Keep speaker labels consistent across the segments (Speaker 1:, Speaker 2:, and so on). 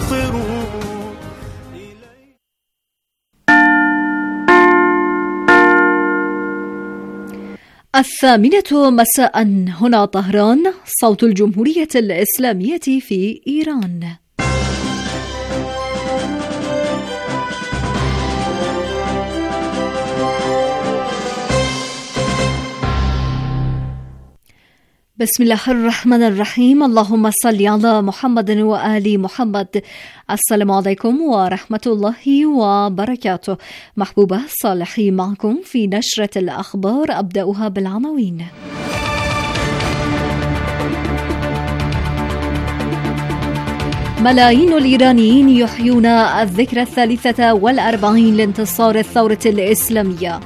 Speaker 1: فاصبروا.
Speaker 2: الثامنة مساء، هنا طهران، صوت الجمهورية الإسلامية في إيران. بسم الله الرحمن الرحيم. اللهم صل على محمد وآل محمد. السلام عليكم ورحمة الله وبركاته. محبوبة صالحي معكم في نشرة الأخبار، أبدأها بالعناوين. ملايين الإيرانيين يحيون الذكرى 43 لانتصار الثورة الإسلامية.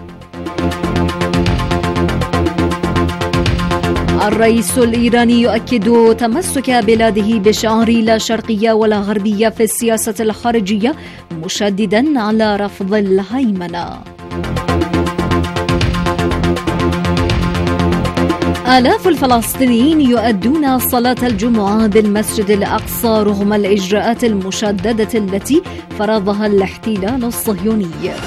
Speaker 2: الرئيس الإيراني يؤكد تمسك بلاده بشعار لا شرقية ولا غربية في السياسة الخارجية، مشددا على رفض الهيمنة. آلاف الفلسطينيين يؤدون صلاة الجمعة بالمسجد الأقصى رغم الإجراءات المشددة التي فرضها الاحتلال الصهيوني.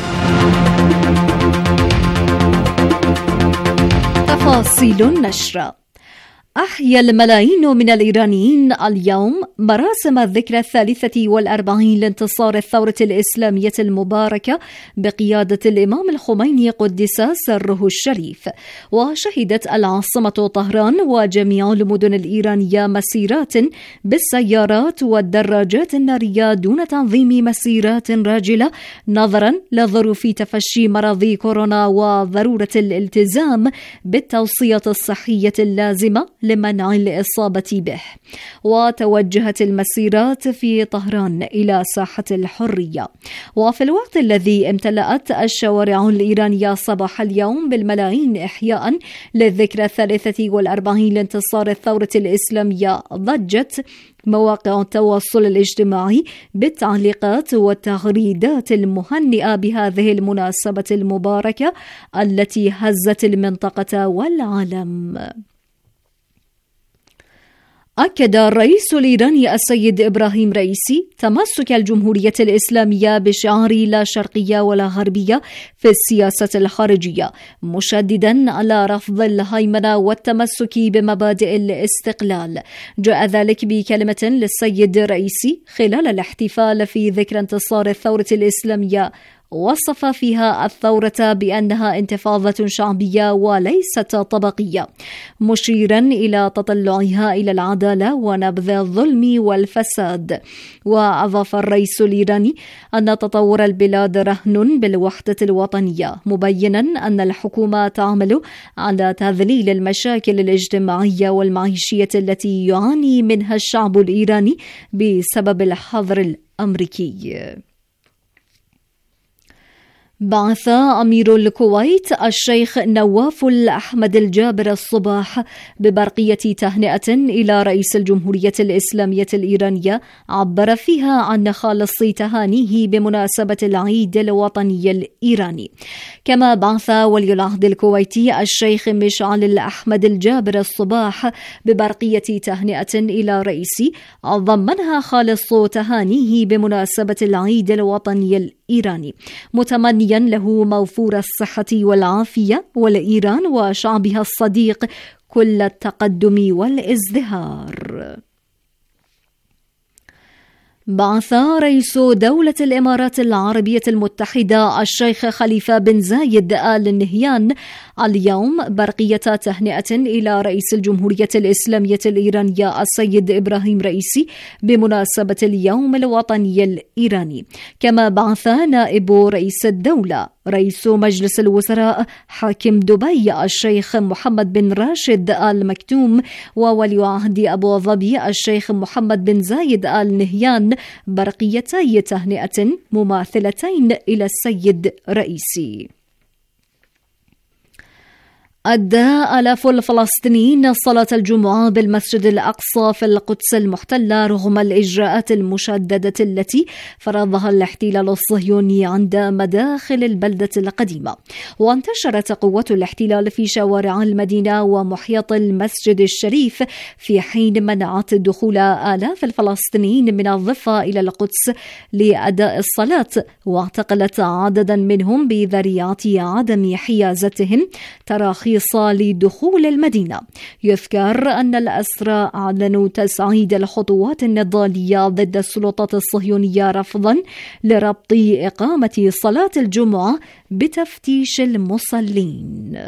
Speaker 2: تفاصيل النشر. أحيا الملايين من الإيرانيين اليوم مراسم الذكرى 43 لانتصار الثورة الإسلامية المباركة بقيادة الإمام الخميني قدس سره الشريف. وشهدت العاصمة طهران وجميع المدن الإيرانية مسيرات بالسيارات والدراجات النارية دون تنظيم مسيرات راجلة، نظرا لظروف تفشي مرض كورونا وضرورة الالتزام بالتوصية الصحية اللازمة لمنع الإصابة به. وتوجهت المسيرات في طهران إلى ساحة الحرية. وفي الوقت الذي امتلأت الشوارع الإيرانية صباح اليوم بالملايين إحياء للذكرى 43 لانتصار الثورة الإسلامية، ضجت مواقع التواصل الاجتماعي بالتعليقات والتغريدات المهنئة بهذه المناسبة المباركة التي هزت المنطقة والعالم. أكد الرئيس الإيراني السيد إبراهيم رئيسي تمسك الجمهورية الإسلامية بشعار لا شرقية ولا غربية في السياسة الخارجية، مشددا على رفض الهيمنة والتمسك بمبادئ الاستقلال. جاء ذلك بكلمة للسيد رئيسي خلال الاحتفال في ذكرى انتصار الثورة الإسلامية، وصف فيها الثورة بأنها انتفاضة شعبية وليست طبقية، مشيرا إلى تطلعها إلى العدالة ونبذ الظلم والفساد. وأضاف الرئيس الإيراني أن تطور البلاد رهن بالوحدة الوطنية، مبينا أن الحكومة تعمل على تذليل المشاكل الاجتماعية والمعيشية التي يعاني منها الشعب الإيراني بسبب الحظر الأمريكي. بعث أمير الكويت الشيخ نواف الأحمد الجابر الصباح ببرقية تهنئة إلى رئيس الجمهورية الإسلامية الإيرانية، عبر فيها عن خالص تهانيه بمناسبة العيد الوطني الإيراني. كما بعث ولي العهد الكويتي الشيخ مشعل الأحمد الجابر الصباح ببرقية تهنئة إلى رئيسي، ضمنها خالص تهانيه بمناسبة العيد الوطني الإيراني، متمنيا له موفور الصحة والعافية، ولإيران وشعبها الصديق كل التقدم والازدهار. بعث رئيس دولة الإمارات العربية المتحدة الشيخ خليفة بن زايد آل نهيان اليوم برقية تهنئة إلى رئيس الجمهورية الإسلامية الإيرانية السيد إبراهيم رئيسي بمناسبة اليوم الوطني الإيراني. كما بعث نائب رئيس الدولة رئيس مجلس الوزراء حاكم دبي الشيخ محمد بن راشد آل مكتوم وولي عهد أبو ظبي الشيخ محمد بن زايد آل نهيان برقيتي تهنئة مماثلتين إلى السيد رئيسي. أدى آلاف الفلسطينيين صلاة الجمعة بالمسجد الأقصى في القدس المحتلة رغم الإجراءات المشددة التي فرضها الاحتلال الصهيوني عند مداخل البلدة القديمة. وانتشرت قوات الاحتلال في شوارع المدينة ومحيط المسجد الشريف في حين منعت دخول آلاف الفلسطينيين من الضفة إلى القدس لأداء الصلاة، واعتقلت عددا منهم بذريعة عدم حيازتهم تراخيص لدخول المدينة. يذكر أن الأسرى أعلنوا تسعيد الخطوات النضالية ضد السلطات الصهيونية رفضا لربط إقامة صلاة الجمعة بتفتيش المصلين.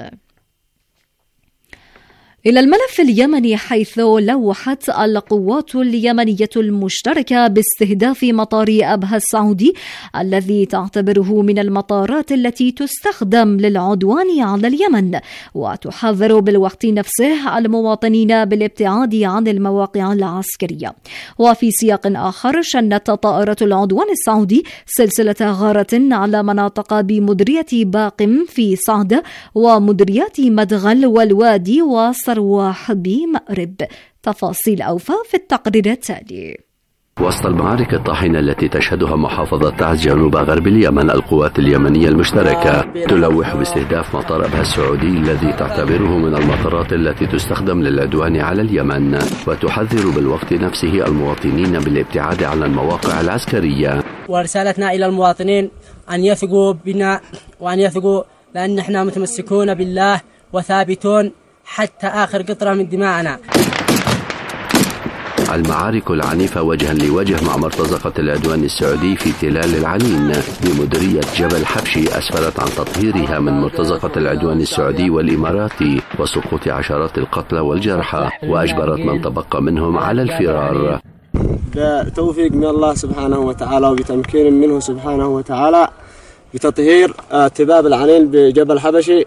Speaker 2: إلى الملف اليمني، حيث لوحت القوات اليمنية المشتركة باستهداف مطار أبها السعودي الذي تعتبره من المطارات التي تستخدم للعدوان على اليمن، وتحذر بالوقت نفسه المواطنين بالابتعاد عن المواقع العسكرية. وفي سياق آخر، شنت طائرة العدوان السعودي سلسلة غارة على مناطق بمديرية باقم في صعدة ومديريات مدغل والوادي وصرواح بمأرب. تفاصيل أوفى في التقرير التالي.
Speaker 1: وسط المعارك الطاحنة التي تشهدها محافظة تعز جنوب غرب اليمن، القوات اليمنية المشتركة تلوح باستهداف مطار أبها السعودي الذي تعتبره من المطارات التي تستخدم للعدوان على اليمن، وتحذر بالوقت نفسه المواطنين بالابتعاد عن المواقع العسكرية.
Speaker 3: ورسالتنا إلى المواطنين أن يثقوا بنا وأن يثقوا لأن احنا متمسكون بالله وثابتون حتى آخر قطرة من دماءنا.
Speaker 1: المعارك العنيفة وجها لوجه مع مرتزقة العدوان السعودي في تلال العنين بمديرية جبل حبشي أسفرت عن تطهيرها من مرتزقة العدوان السعودي والإماراتي وسقوط عشرات القتلى والجرحى، وأجبرت من تبقى منهم على الفرار.
Speaker 4: بتوفيق من الله سبحانه وتعالى وبتمكين منه سبحانه وتعالى بتطهير تباب العنين بجبل حبشي،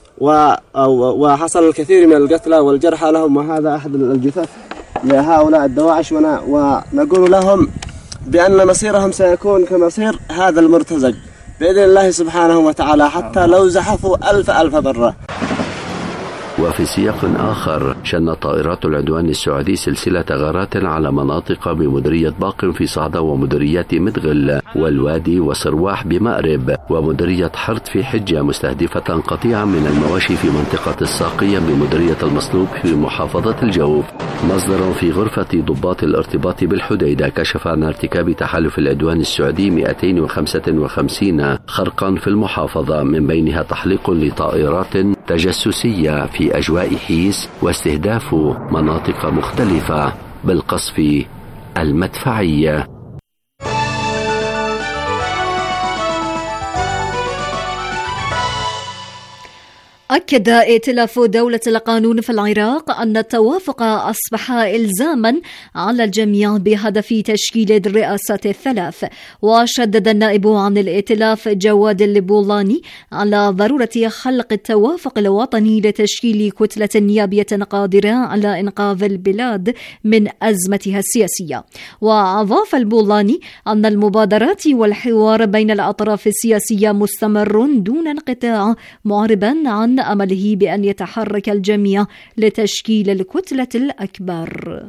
Speaker 4: وحصل الكثير من القتلى والجرحى لهم، وهذا أحد الجثث لهؤلاء الدواعش، ونقول لهم بأن مصيرهم سيكون كمصير هذا المرتزق بإذن الله سبحانه وتعالى حتى لو زحفوا ألف برة.
Speaker 1: وفي سياق آخر، شنت طائرات العدوان السعودي سلسلة غارات على مناطق بمديرية باقم في صعدة ومديريات مدغل والوادي وصرواح بمأرب ومديرية حرط في حجة، مستهدفة قطيعا من المواشي في منطقة الساقية بمديرية المصلوب في محافظة الجوف. مصدر في غرفة ضباط الارتباط بالحديدة كشف عن ارتكاب تحالف العدوان السعودي 255 خرقا في المحافظة، من بينها تحليق لطائرات تجسسية في أجواء حيس واستهداف مناطق مختلفة بالقصف المدفعي.
Speaker 2: أكد ائتلاف دولة القانون في العراق أن التوافق أصبح إلزاما على الجميع بهدف تشكيل الرئاسات الثلاث. وشدد النائب عن الائتلاف جواد البولاني على ضرورة خلق التوافق الوطني لتشكيل كتلة نيابية قادرة على إنقاذ البلاد من أزمتها السياسية. وأضاف البولاني أن المبادرات والحوار بين الأطراف السياسية مستمر دون انقطاع، معربا عن أمله بأن يتحرك الجميع لتشكيل الكتلة الأكبر.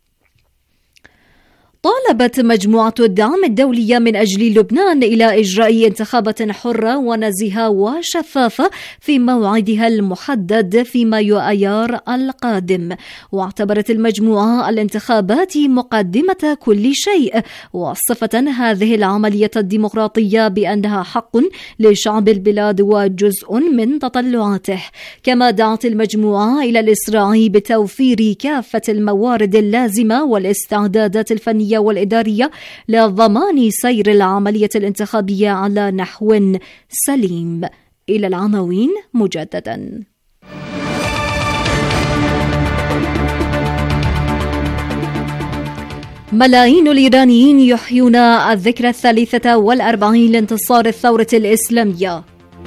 Speaker 2: طالبت مجموعة الدعم الدولية من أجل لبنان إلى إجراء انتخابات حرة ونزيهة وشفافة في موعدها المحدد في مايو أيار القادم. واعتبرت المجموعة الانتخابات مقدمة كل شيء، وصفة هذه العملية الديمقراطية بأنها حق لشعب البلاد وجزء من تطلعاته. كما دعت المجموعة إلى الإسراع بتوفير كافة الموارد اللازمة والاستعدادات الفنية والإدارية لضمان سير العملية الانتخابية على نحو سليم. إلى العناوين مجددا. ملايين الإيرانيين يحيون الذكرى 43 لانتصار الثورة الإسلامية.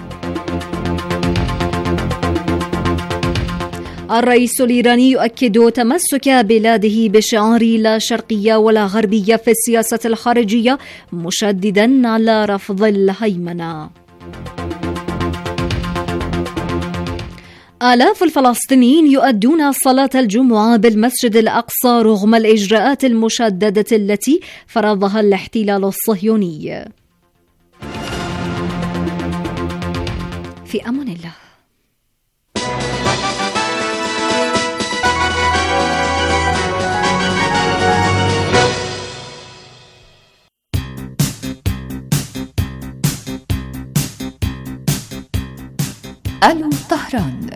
Speaker 2: الرئيس الإيراني يؤكد تمسك بلاده بشعار لا شرقية ولا غربية في السياسة الخارجية، مشددا على رفض الهيمنة. آلاف الفلسطينيين يؤدون صلاة الجمعة بالمسجد الأقصى رغم الإجراءات المشددة التي فرضها الاحتلال الصهيوني. في أمان الله.
Speaker 5: ألو طهران.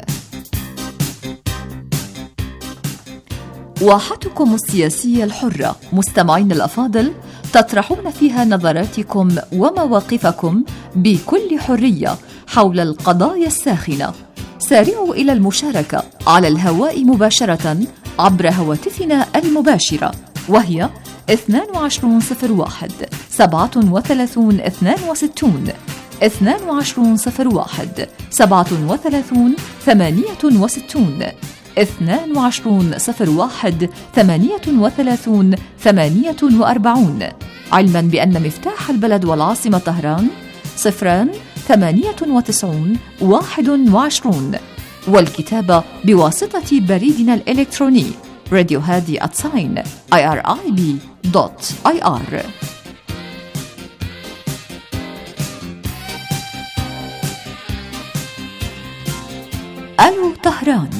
Speaker 5: واحتكم السياسية الحرة مستمعين الأفاضل، تطرحون فيها نظراتكم ومواقفكم بكل حرية حول القضايا الساخنة. سارعوا إلى المشاركة على الهواء مباشرة عبر هواتفنا المباشرة، وهي 2201 37 62 2201 37 68 2201 38 48، علما بأن مفتاح البلد والعاصمة طهران 098 21، والكتابة بواسطة بريدنا الإلكتروني radiohadi@irib.ir. ألو طهران.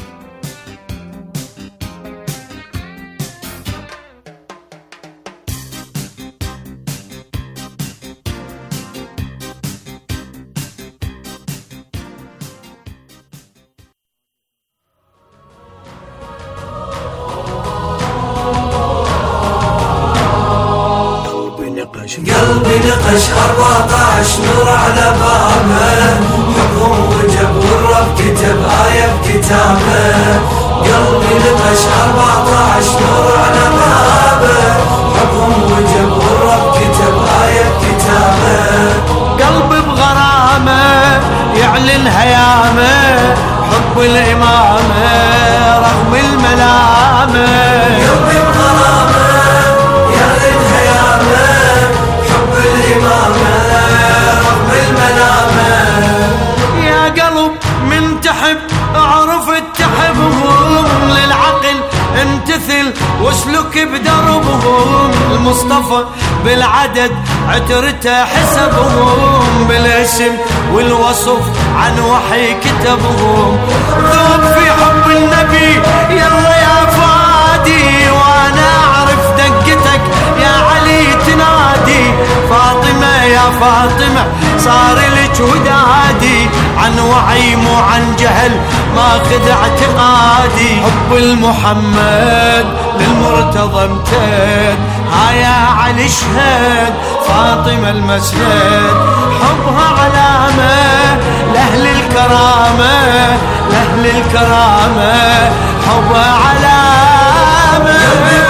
Speaker 6: قلبي نقش 14 نور على بابه، حكم وجب والرب كتب آية بكتابه. قلبي نقش 14 نور على بابه، حكم وجب والرب كتب آية بكتابه. قلبي بغرامه يعلن هيامه، حب الإمامة رغم الملامة. قلبي بغرامه يعلن هيامه، حب الإمامة رغم الملامة. يا قلب من تحب اعرف تحبهم، للعقل امتثل واسلك بدربهم. المصطفى بالعدد عترته حسبهم، بالاسم والوصف عن وحي كتبهم. ذوب في حب النبي يلا يا فادي، وانا اعرف دقتك يا علي تنادي. فاطمة يا فاطمة صار لك ودادي، عن وعي مو عن جهل ماخذ اعتقادي. حب المحمد للمرتضى امتد، ها يا علي اشهد فاطمة المسند. حبها علامة لأهل الكرامة، لأهل الكرامة حبها علامة.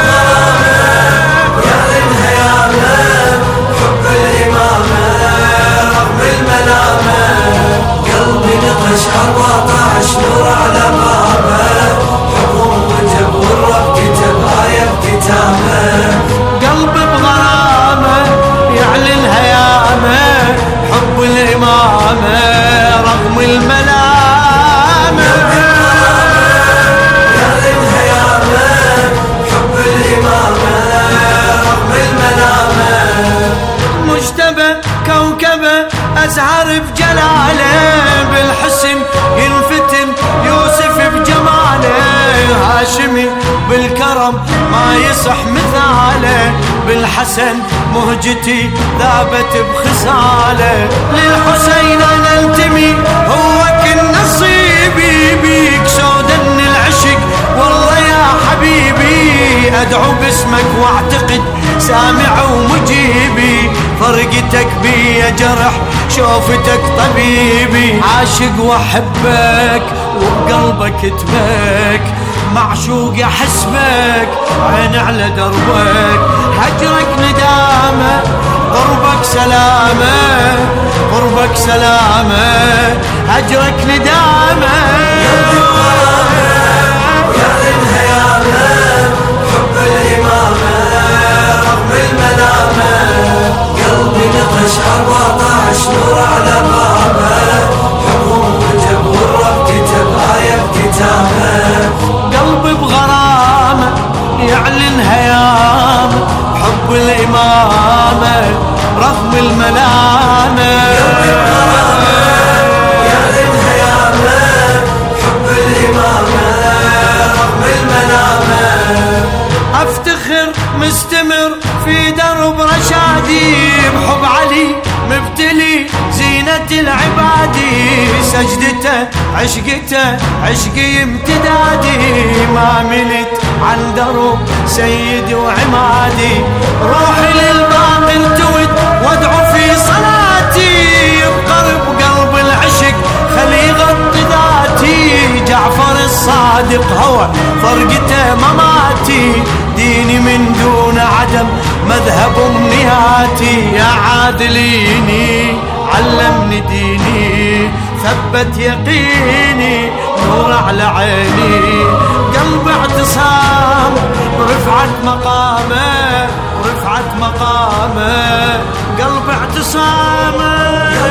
Speaker 6: يا للهيامة حب الإمامة رغم الملامة. قلبي نقش 14 نور على بابه، حكم وجب والرب كتب آية بكتابه. قلبي بغرامه يعلن هيامه، حب الإمامة رغم الملامة. يعلن هيامه، حب الإمامة رغم الملامة. مجتبى كوكبه أزهر بجلاله، بالحسن ينفتن يوسف بجماله. هاشمي بالكرم ما يصح مثاله، بالحسن مهجتي ذابت بخساله. للحسين انا انتمي هو كل نصيبي، بيك سودن العشق والله يا حبيبي. ادعو باسمك واعتقد سامع ومجيبي، فرقتك بي جرح شوفتك طبيبي. عاشق واحبك وبقلبك تبك، معشوق احسبك عين على دربك. هجرك ندامه قربك سلامه، قربك سلامه هجرك ندامه. يا للهيامه حب الامامه رغم الملامه. قلبي نقش 14 نور على بابه، حكم وجب والرب كتب الملامة يعلنها يا من حب الإمامة رغم الملامة. أفتخر مستمر في درب رشادي بحب علي مبتلي زينة العبادي سجدته عشقته عشقي امتدادي ما ملت عن درب سيدي وعمادي روحي للباب التوت وادعو في صلاتي بقرب قلب العشق خلي يغطي ذاتي جعفر الصادق هو فرقته مماتي ديني من دون عدم مذهب امنياتي يا عادليني علمني ديني ثبت يقيني نور على عيني قلب اعتصام ورفعت مقامه ورفعت مقامه قلب اعتصامه.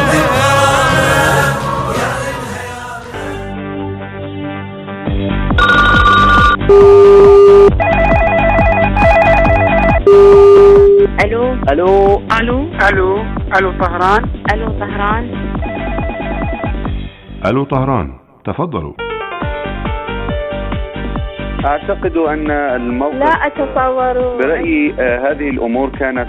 Speaker 7: الو
Speaker 8: الو
Speaker 7: الو
Speaker 8: الو الو طهران
Speaker 7: الو طهران
Speaker 9: الو طهران تفضلوا.
Speaker 8: اعتقد ان الموقف
Speaker 7: لا اتصور
Speaker 8: برأيي هذه الامور كانت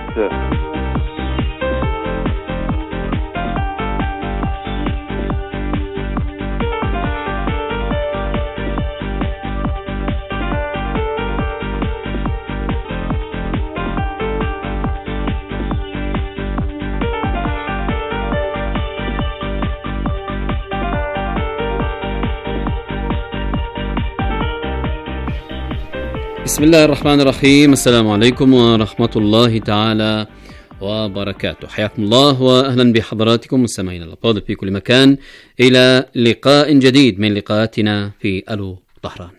Speaker 10: بسم الله الرحمن الرحيم. السلام عليكم ورحمة الله تعالى وبركاته. حياكم الله وأهلا بحضراتكم مستمعينا الأفاضل في كل مكان إلى لقاء جديد من لقاءاتنا في ألو طهران.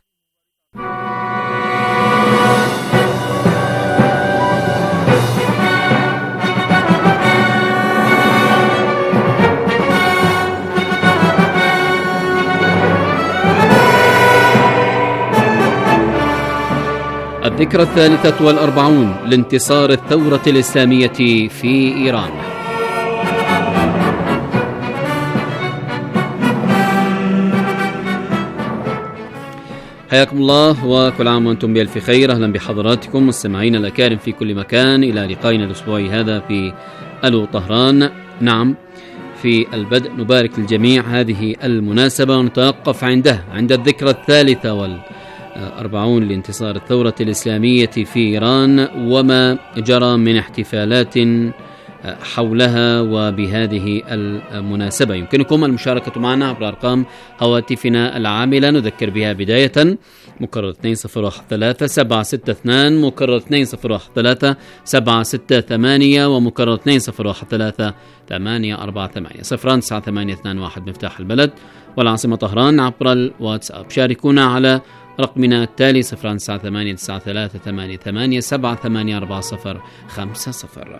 Speaker 10: الذكرى 43 لانتصار الثورة الإسلامية في إيران. حياكم الله وكل عام وأنتم بألف خير. أهلا بحضراتكم مستمعين الأكارم في كل مكان إلى لقائنا الأسبوعي هذا في ألو طهران. نعم، في البدء نبارك الجميع هذه المناسبة ونتوقف عند الذكرى 43 لانتصار الثورة الإسلامية في إيران وما جرى من احتفالات حولها. وبهذه المناسبة يمكنكم المشاركة معنا عبر أرقام هواتفنا العاملة نذكر بها بداية مكرر 2013 762 مكرر 2013 768 ومكرر 2013 848 09821 مفتاح البلد والعاصمة طهران. عبر الواتساب شاركونا على رقمنا التالي 0989388784050.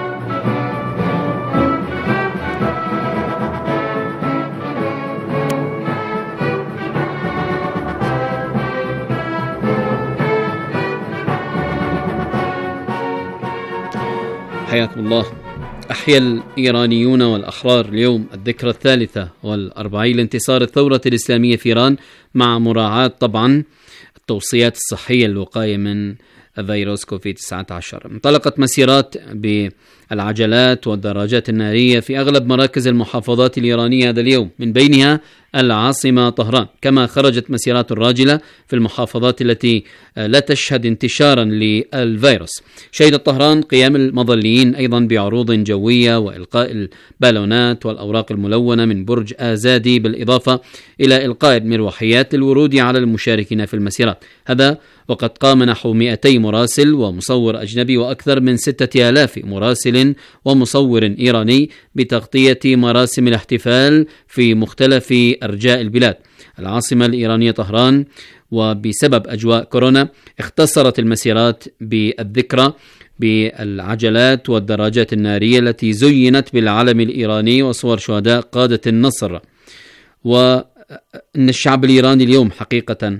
Speaker 10: حياكم الله. أحيا الإيرانيون والأحرار اليوم الذكرى 43 لانتصار الثورة الإسلامية في إيران مع مراعاة طبعا التوصيات الصحية للوقاية من فيروس كوفيد-19. انطلقت مسيرات بالعجلات والدراجات النارية في أغلب مراكز المحافظات الإيرانية هذا اليوم، من بينها العاصمة طهران، كما خرجت مسيرات الراجلة في المحافظات التي لا تشهد انتشارا للفيروس. شهدت طهران قيام المظليين أيضا بعروض جوية وإلقاء البالونات والأوراق الملونة من برج آزادي، بالإضافة إلى إلقاء المروحيات للورود على المشاركين في المسيرات. هذا وقد قام نحو 200 مراسل ومصور أجنبي وأكثر من 6000 مراسل ومصور إيراني بتغطية مراسم الاحتفال في مختلف أرجاء البلاد. العاصمة الإيرانية طهران وبسبب أجواء كورونا اختصرت المسيرات بالذكرى بالعجلات والدراجات النارية التي زينت بالعلم الإيراني وصور شهداء قادة النصر. وأن الشعب الإيراني اليوم حقيقة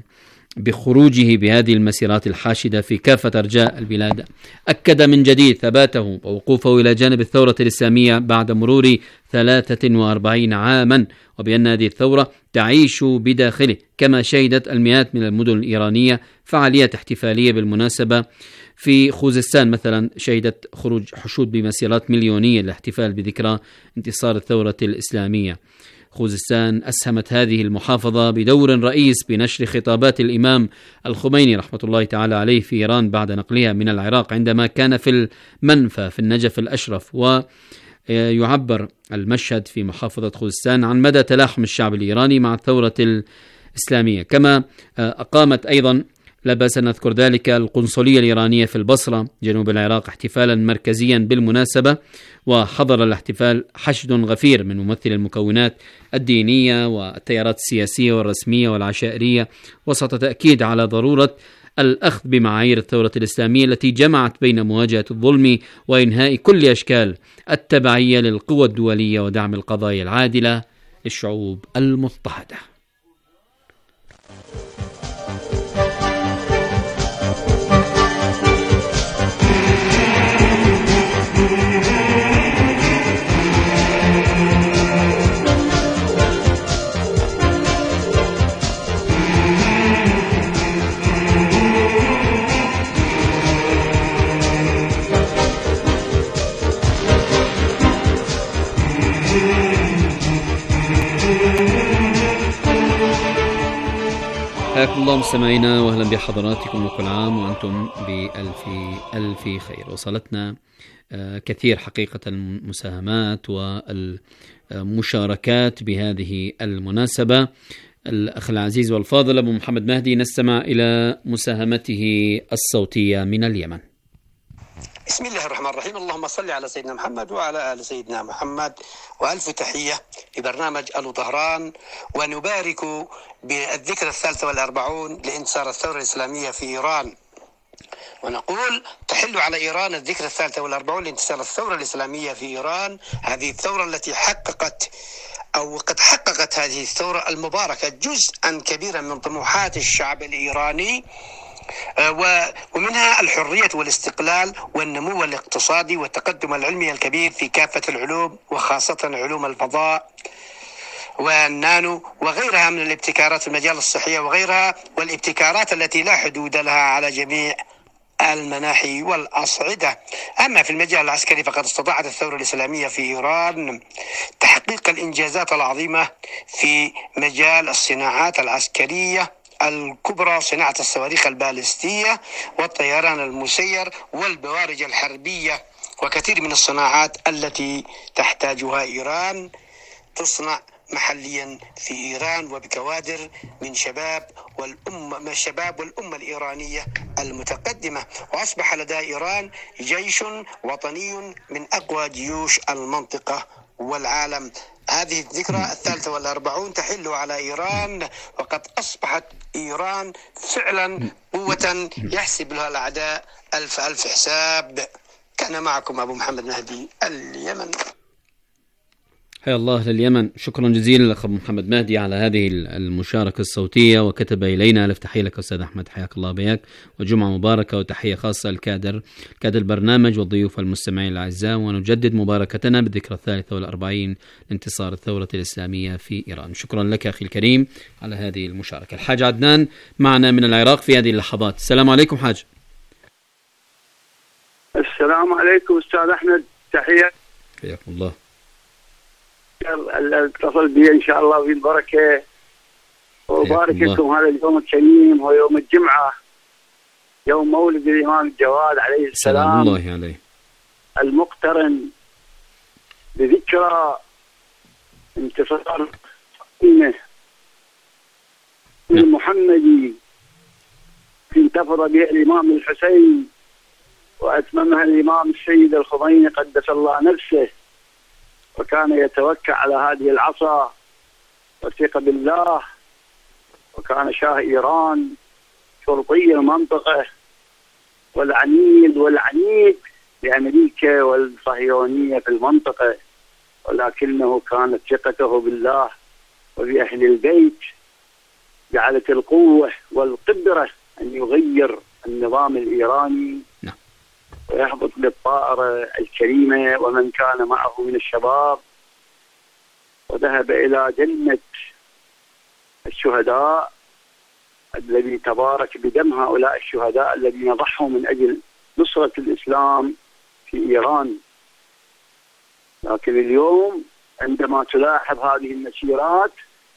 Speaker 10: بخروجه بهذه المسيرات الحاشدة في كافة أرجاء البلاد، أكد من جديد ثباته ووقوفه إلى جانب الثورة الإسلامية بعد مرور 43 عاما، وبأن هذه الثورة تعيش بداخله، كما شهدت المئات من المدن الإيرانية فعاليات احتفالية بالمناسبة. في خوزستان مثلا شهدت خروج حشود بمسيرات مليونية للاحتفال بذكرى انتصار الثورة الإسلامية. خوزستان أسهمت هذه المحافظة بدور رئيس بنشر خطابات الإمام الخميني رحمة الله تعالى عليه في إيران بعد نقلها من العراق عندما كان في المنفى في النجف الأشرف. ويعبر المشهد في محافظة خوزستان عن مدى تلاحم الشعب الإيراني مع الثورة الإسلامية. كما أقامت أيضا، لا بأس أن نذكر ذلك، القنصلية الإيرانية في البصرة جنوب العراق احتفالا مركزيا بالمناسبة، وحضر الاحتفال حشد غفير من ممثل المكونات الدينية والتيارات السياسية والرسمية والعشائرية، وسط تأكيد على ضرورة الأخذ بمعايير الثورة الإسلامية التي جمعت بين مواجهة الظلم وإنهاء كل أشكال التبعية للقوى الدولية ودعم القضايا العادلة للشعوب المضطهدة. حياكم الله مستمعينا، واهلا بحضراتكم، وكل عام وانتم بألف ألف خير. وصلتنا كثير حقيقة المساهمات والمشاركات بهذه المناسبة. الأخ العزيز والفاضل أبو محمد مهدي، نستمع إلى مساهمته الصوتية من اليمن.
Speaker 11: بسم الله الرحمن الرحيم. اللهم صل على سيدنا محمد وعلى آل سيدنا محمد، وألف تحية لبرنامج ألو طهران، ونبارك بالذكرى 43 لانتصار الثورة الإسلامية في إيران، ونقول تحل على إيران الذكرى 43 لانتصار الثورة الإسلامية في إيران. هذه الثورة التي قد حققت هذه الثورة المباركة جزءا كبيرا من طموحات الشعب الإيراني، ومنها الحرية والاستقلال والنمو الاقتصادي والتقدم العلمي الكبير في كافة العلوم، وخاصة علوم الفضاء والنانو وغيرها من الابتكارات في المجال الصحي وغيرها، والابتكارات التي لا حدود لها على جميع المناحي والأصعدة. أما في المجال العسكري فقد استطاعت الثورة الإسلامية في إيران تحقيق الإنجازات العظيمة في مجال الصناعات العسكرية الكبرى، صناعة الصواريخ البالستية والطيران المسير والبوارج الحربية، وكثير من الصناعات التي تحتاجها إيران تصنع محليا في إيران وبكوادر من الشباب والأمة الإيرانية المتقدمة. وأصبح لدى إيران جيش وطني من أقوى جيوش المنطقة والعالم. هذه الذكرى 43 تحل على إيران، وقد أصبحت إيران فعلا قوة يحسب لها الأعداء ألف حساب. كان معكم أبو محمد مهدي، اليمن.
Speaker 10: حيا الله لليمن. شكرا جزيلا لأخ محمد مهدي على هذه المشاركة الصوتية، وكتب إلينا. ألف تحية لك أستاذ أحمد، حياك الله بياك، وجمعة مباركة، وتحية خاصة لكادر البرنامج والضيوف والمستمعين الأعزاء، ونجدد مباركتنا بالذكرى 43 لانتصار الثورة الإسلامية في إيران. شكرا لك أخي الكريم على هذه المشاركة. الحاج عدنان معنا من العراق في هذه اللحظات. السلام عليكم حاج.
Speaker 12: السلام عليكم أستاذ أحمد، تحية.
Speaker 10: حياكم الله.
Speaker 12: اتصل بي إن شاء الله في البركة، وبارك لكم هذا اليوم الكريم، هو يوم الجمعة، يوم مولد الإمام الجواد عليه السلام،
Speaker 10: الله عليه،
Speaker 12: المقترن بذكرى انتصار المحمدي انتفض به الإمام الحسين، وأتممها الإمام السيد الخميني قدس الله نفسه، وكان يتوكل على هذه العصا وثق بالله، وكان شاه إيران شرطي المنطقة والعنيد لأمريكا والصهيونية في المنطقة، ولكنه كانت ثقته بالله وبأهل البيت جعلت القوة والقدرة أن يغير النظام الإيراني ويهبط بالطائرة الكريمة ومن كان معه من الشباب، وذهب إلى جنة الشهداء الذي تبارك بدم هؤلاء الشهداء الذين ضحوا من أجل نصرة الإسلام في إيران. لكن اليوم عندما تلاحظ هذه المسيرات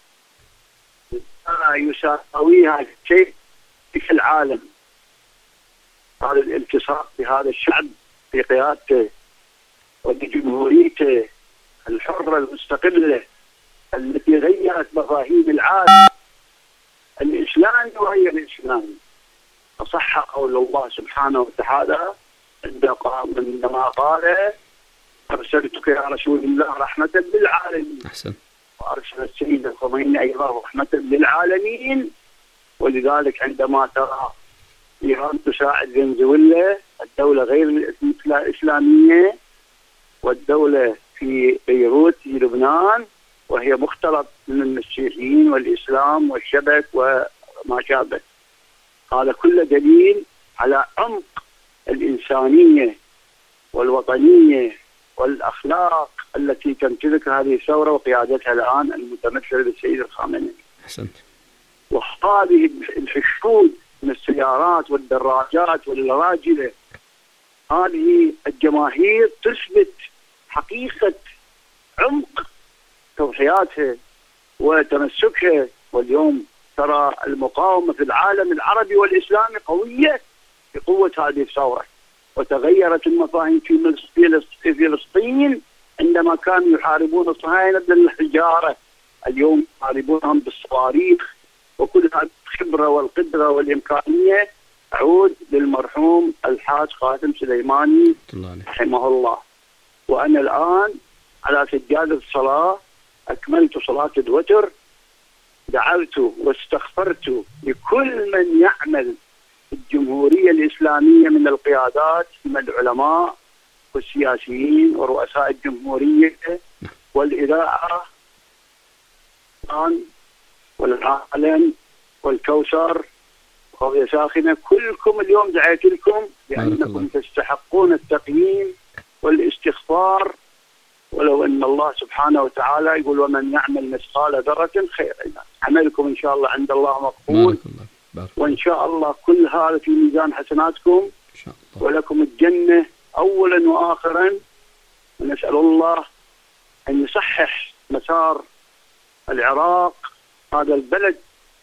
Speaker 12: لا يساويها شيء في العالم. هذا الالتصاق بهذا الشعب في قيادته وبجمهوريته الحرة المستقلة التي غيرت مفاهيم العالم الإسلامي وغير الإسلامي. فصح قول الله سبحانه وتعالى عندما قال أرسلتك يا رسول الله رحمة للعالمين. وأرسل السيد الخميني أيضا رحمة للعالمين. ولذلك عندما ترى إيران تساعد فنزويلا الدولة غير الإسلامية والدولة في بيروت في لبنان وهي مختلط من المسيحيين والإسلام والشبك وما شابه، هذا كله دليل على عمق الإنسانية والوطنية والأخلاق التي تمتلكها هذه الثورة وقيادتها الآن المتمثلة بالسيد الخامنئي.
Speaker 10: أحسنت.
Speaker 12: وهذه الحشود من السيارات والدراجات والراجلة، هذه الجماهير تثبت حقيقة عمق تضحياتها وتمسكها. واليوم ترى المقاومة في العالم العربي والإسلامي قوية بقوة هذه الثورة. وتغيرت المفاهيم في فلسطين عندما كانوا يحاربون الصهاينة بالحجارة، اليوم يحاربونهم بالصواريخ. وكل هذه الخبرة والقدرة والإمكانية تعود للمرحوم الحاج قاسم سليماني رحمه الله. وأنا الآن على سجادة الصلاة أكملت صلاة الوتر، دعوت واستغفرت لكل من يعمل في الجمهورية الإسلامية من القيادات من العلماء والسياسيين ورؤساء الجمهورية والإذاعة والعالم والكوثر وقضية ساخنة. كلكم اليوم دعيت لكم لأنكم تستحقون التقييم والاستغفار، ولو أن الله سبحانه وتعالى يقول ومن يعمل مثقال ذرة خيرا عملكم إن شاء الله عند الله مقبول. وإن شاء الله كل هذا في ميزان حسناتكم ولكم الجنة أولا وآخرا. ونسأل الله أن يصحح مسار العراق، هذا البلد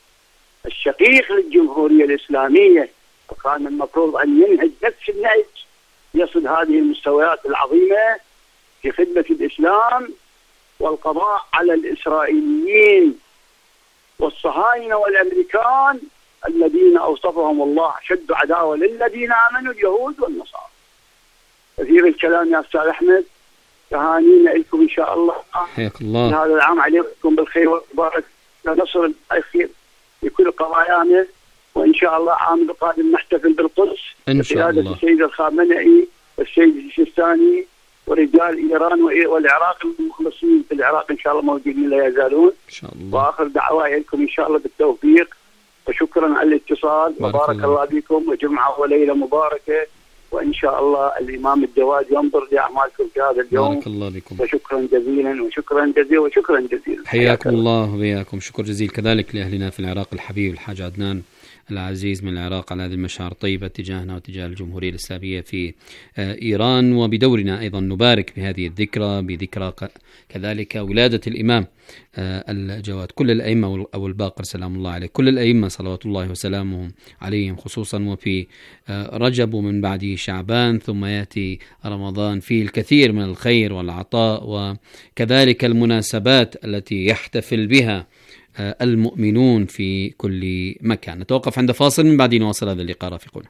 Speaker 12: الشقيق للجمهورية الإسلامية، وكان المفروض أن ينهج نفس النهج يصل هذه المستويات العظيمة في خدمة الإسلام والقضاء على الإسرائيليين والصهاينة والأمريكان الذين أوصفهم الله أشد عداوة للذين آمنوا اليهود والنصارى. كثير الكلام يا أستاذ أحمد، تهانينا لكم إن شاء الله.
Speaker 10: حياك الله.
Speaker 12: هذا العام عليكم بالخير والبركة ونصر الخير في كل قضايانا، وإن شاء الله عام القادم نحتفل بالقدس
Speaker 10: إن شاء الله
Speaker 12: بقيادة السيد الخامنئي والسيد السيستاني ورجال إيران والعراق المخلصين في العراق إن شاء الله موجودين لا يزالون
Speaker 10: إن شاء الله.
Speaker 12: وآخر دعوائي لكم إن شاء الله بالتوفيق، وشكرا على الاتصال وبارك الله بكم وجمعة وليلة مباركة، وإن شاء الله الإمام الجواد ينظر لأعمالكم في هذا اليوم.
Speaker 10: بارك الله بكم.
Speaker 12: وشكرا جزيلا وشكرا جزيلا وشكرا جزيلا.
Speaker 10: حياكم الله وبياكم. شكر جزيل كذلك لأهلنا في العراق الحبيب الحاج عدنان العزيز من العراق على هذه المشاعر الطيبة تجاهنا وتجاه الجمهورية الإسلامية في إيران. وبدورنا أيضا نبارك بهذه الذكرى، بذكرى كذلك ولادة الإمام الجواد. كل الأئمة أو الباقر سلام الله عليه، كل الأئمة صلوات الله وسلامهم عليهم، خصوصا وفي رجب ومن بعده شعبان، ثم يأتي رمضان فيه الكثير من الخير والعطاء وكذلك المناسبات التي يحتفل بها المؤمنون في كل مكان. نتوقف عند فاصل، من بعد نواصل هذا اللقاء رافقنا.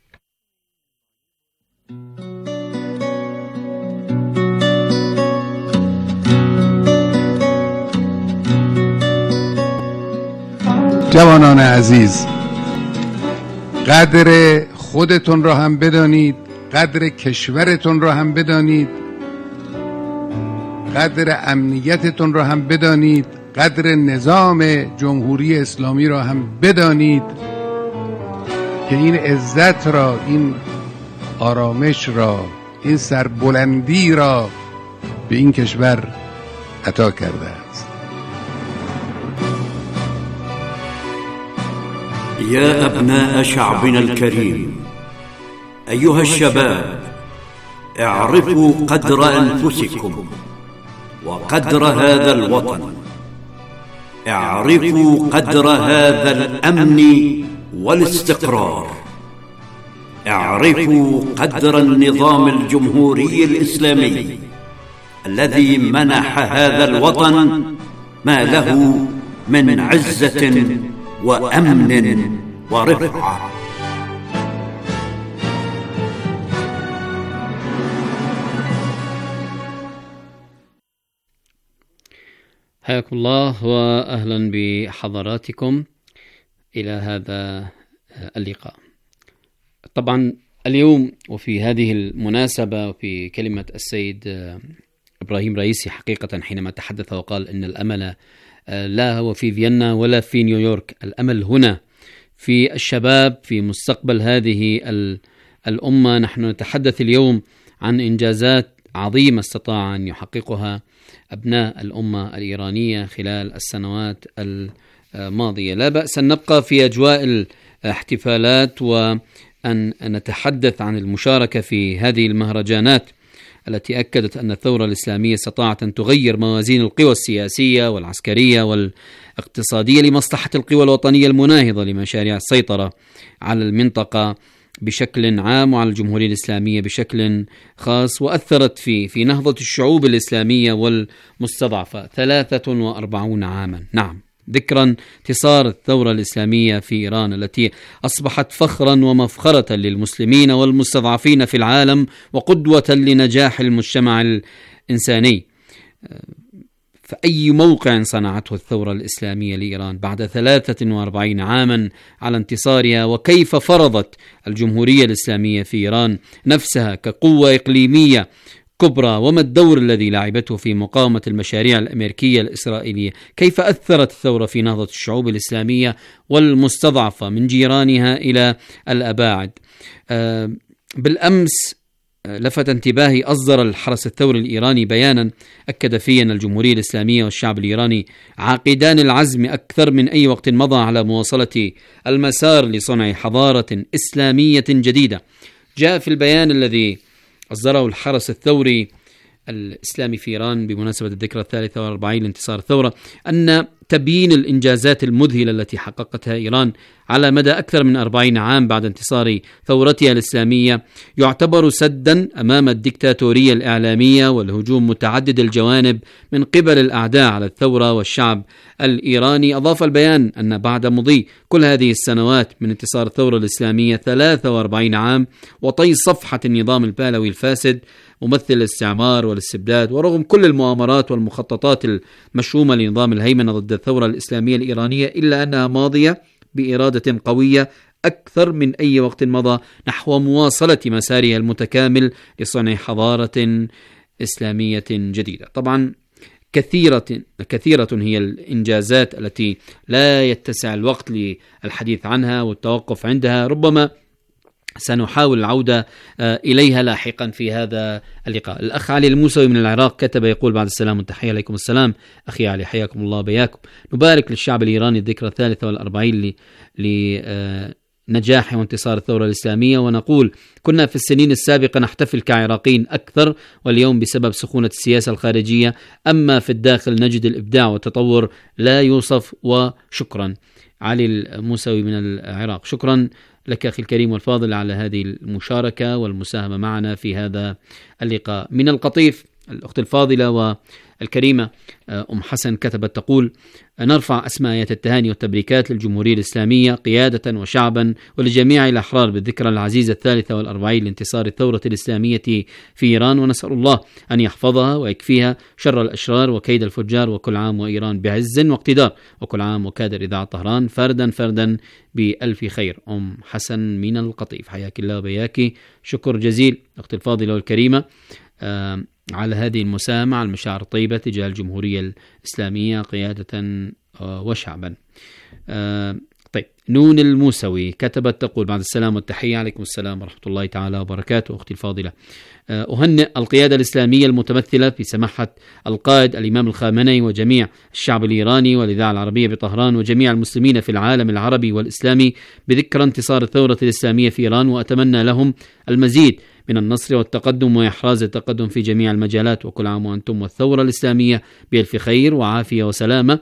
Speaker 13: جوانان عزیز، قدر خودتون را هم بدانید، قدر کشورتون را هم بدانید، قدر امنیتتون را هم بدانید، قدر نظام جمهوری اسلامی را هم بدانید که این عزت را، این آرامش را، این سربلندی را به این کشور عطا کرده است.
Speaker 14: يا أبناء شعبنا الكريم، أيها الشباب، اعرفوا قدر أنفسكم وقدر هذا الوطن، اعرفوا قدر هذا الأمن والاستقرار، اعرفوا قدر النظام الجمهوري الإسلامي الذي منح هذا الوطن ما له من عزة وأمن ورفعة.
Speaker 10: حياكم الله وأهلا بحضراتكم إلى هذا اللقاء. طبعا اليوم وفي هذه المناسبة وفي كلمة السيد إبراهيم رئيسي حقيقة حينما تحدث وقال إن الأمل لا هو في فيينا ولا في نيويورك، الأمل هنا في الشباب، في مستقبل هذه الأمة. نحن نتحدث اليوم عن إنجازات عظيمة استطاع أن يحققها أبناء الأمة الإيرانية خلال السنوات الماضية. لا بأس أن نبقى في أجواء الاحتفالات وأن نتحدث عن المشاركة في هذه المهرجانات التي أكدت أن الثورة الإسلامية استطاعت أن تغير موازين القوى السياسية والعسكرية والاقتصادية لمصلحة القوى الوطنية المناهضة لمشاريع السيطرة على المنطقة بشكل عام وعلى الجمهورية الإسلامية بشكل خاص، وأثرت في نهضة الشعوب الإسلامية والمستضعفة 43 عاما. نعم، ذكرا انتصار الثورة الإسلامية في إيران التي أصبحت فخرا ومفخرة للمسلمين والمستضعفين في العالم وقدوة لنجاح المجتمع الإنساني. فأي موقع صنعته الثورة الإسلامية لإيران بعد 43 عاما على انتصارها، وكيف فرضت الجمهورية الإسلامية في إيران نفسها كقوة إقليمية كبرى، وما الدور الذي لعبته في مقاومة المشاريع الأمريكية الإسرائيلية، كيف أثرت الثورة في نهضة الشعوب الإسلامية والمستضعفة من جيرانها إلى الأباعد. بالأمس لفت انتباهي أصدر الحرس الثوري الإيراني بيانا أكد فيه أن الجمهورية الإسلامية والشعب الإيراني عاقدان العزم أكثر من أي وقت مضى على مواصلة المسار لصنع حضارة إسلامية جديدة. جاء في البيان الذي أصدره الحرس الثوري الإسلامي في إيران بمناسبة الذكرى 43 لانتصار الثورة أن تبيين الإنجازات المذهلة التي حققتها إيران على مدى أكثر من 40 عام بعد انتصار ثورتها الإسلامية يعتبر سدا أمام الدكتاتورية الإعلامية والهجوم متعدد الجوانب من قبل الأعداء على الثورة والشعب الإيراني. أضاف البيان أن بعد مضي كل هذه السنوات من انتصار الثورة الإسلامية 43 عام وطي صفحة النظام البهلوي الفاسد ممثل الاستعمار والاستبداد، ورغم كل المؤامرات والمخططات المشؤومة لنظام الهيمنة ضد الثورة الإسلامية الإيرانية، إلا أنها ماضية بإرادة قوية أكثر من أي وقت مضى نحو مواصلة مسارها المتكامل لصنع حضارة إسلامية جديدة. طبعا كثيرة هي الإنجازات التي لا يتسع الوقت للحديث عنها والتوقف عندها، ربما سنحاول العودة إليها لاحقا في هذا اللقاء. الأخ علي الموسوي من العراق كتب يقول: بعد السلام والتحية عليكم السلام أخي علي، حياكم الله بياكم. نبارك للشعب الإيراني الذكرى 43 لنجاح وانتصار الثورة الإسلامية، ونقول كنا في السنين السابقة نحتفل كعراقيين أكثر، واليوم بسبب سخونة السياسة الخارجية أما في الداخل نجد الإبداع والتطور لا يوصف. وشكرا. علي الموسوي من العراق، شكرا لك أخي الكريم والفاضل على هذه المشاركة والمساهمة معنا في هذا اللقاء. من القطيف الأخت الفاضلة والكريمة أم حسن كتبت تقول: نرفع أسماء التهاني والتبريكات للجمهورية الإسلامية قيادة وشعبا ولجميع الأحرار بالذكرى العزيزة 43 لانتصار الثورة الإسلامية في إيران، ونسأل الله أن يحفظها ويكفيها شر الأشرار وكيد الفجار، وكل عام وإيران بعز واقتدار، وكل عام وكادر إذاعة طهران فردا بألف خير. أم حسن من القطيف، حياك الله وبياكي، شكر جزيل أخت الفاضلة والكريمة. على هذه المساهمة، على المشاعر الطيبة تجاه الجمهورية الإسلامية قيادة وشعبا. طيب، نون الموسوي كتبت تقول: بعد السلام والتحية، عليكم السلام ورحمة الله تعالى وبركاته. أختي الفاضلة، أهنئ القيادة الإسلامية المتمثلة في سماحة القائد الإمام الخامنئي وجميع الشعب الإيراني والإذاعة العربية بطهران وجميع المسلمين في العالم العربي والإسلامي بذكرى انتصار الثورة الإسلامية في إيران، وأتمنى لهم المزيد من النصر والتقدم وإحراز التقدم في جميع المجالات، وكل عام وأنتم والثورة الإسلامية بألف خير وعافية وسلامة.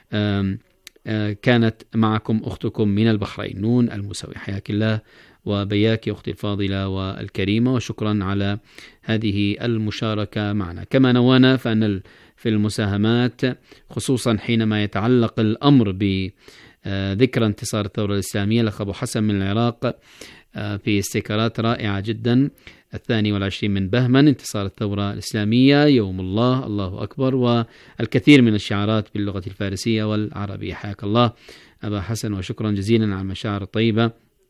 Speaker 10: كانت معكم أختكم من البحرين نون الموسوي. حياك الله وبياك أختي الفاضلة والكريمة، وشكرا على هذه المشاركة معنا. كما نوانا فأن في المساهمات خصوصا حينما يتعلق الأمر بذكرى انتصار الثورة الإسلامية، الأخ أبو حسن من العراق في استيكرات رائعة جدا: 22 من بهمن، انتصار الثورة الإسلامية، يوم الله، الله أكبر، والكثير من الشعارات باللغة الفارسية والعربية. حياك الله أبا حسن وشكرا جزيلا على المشاعر الطيبة.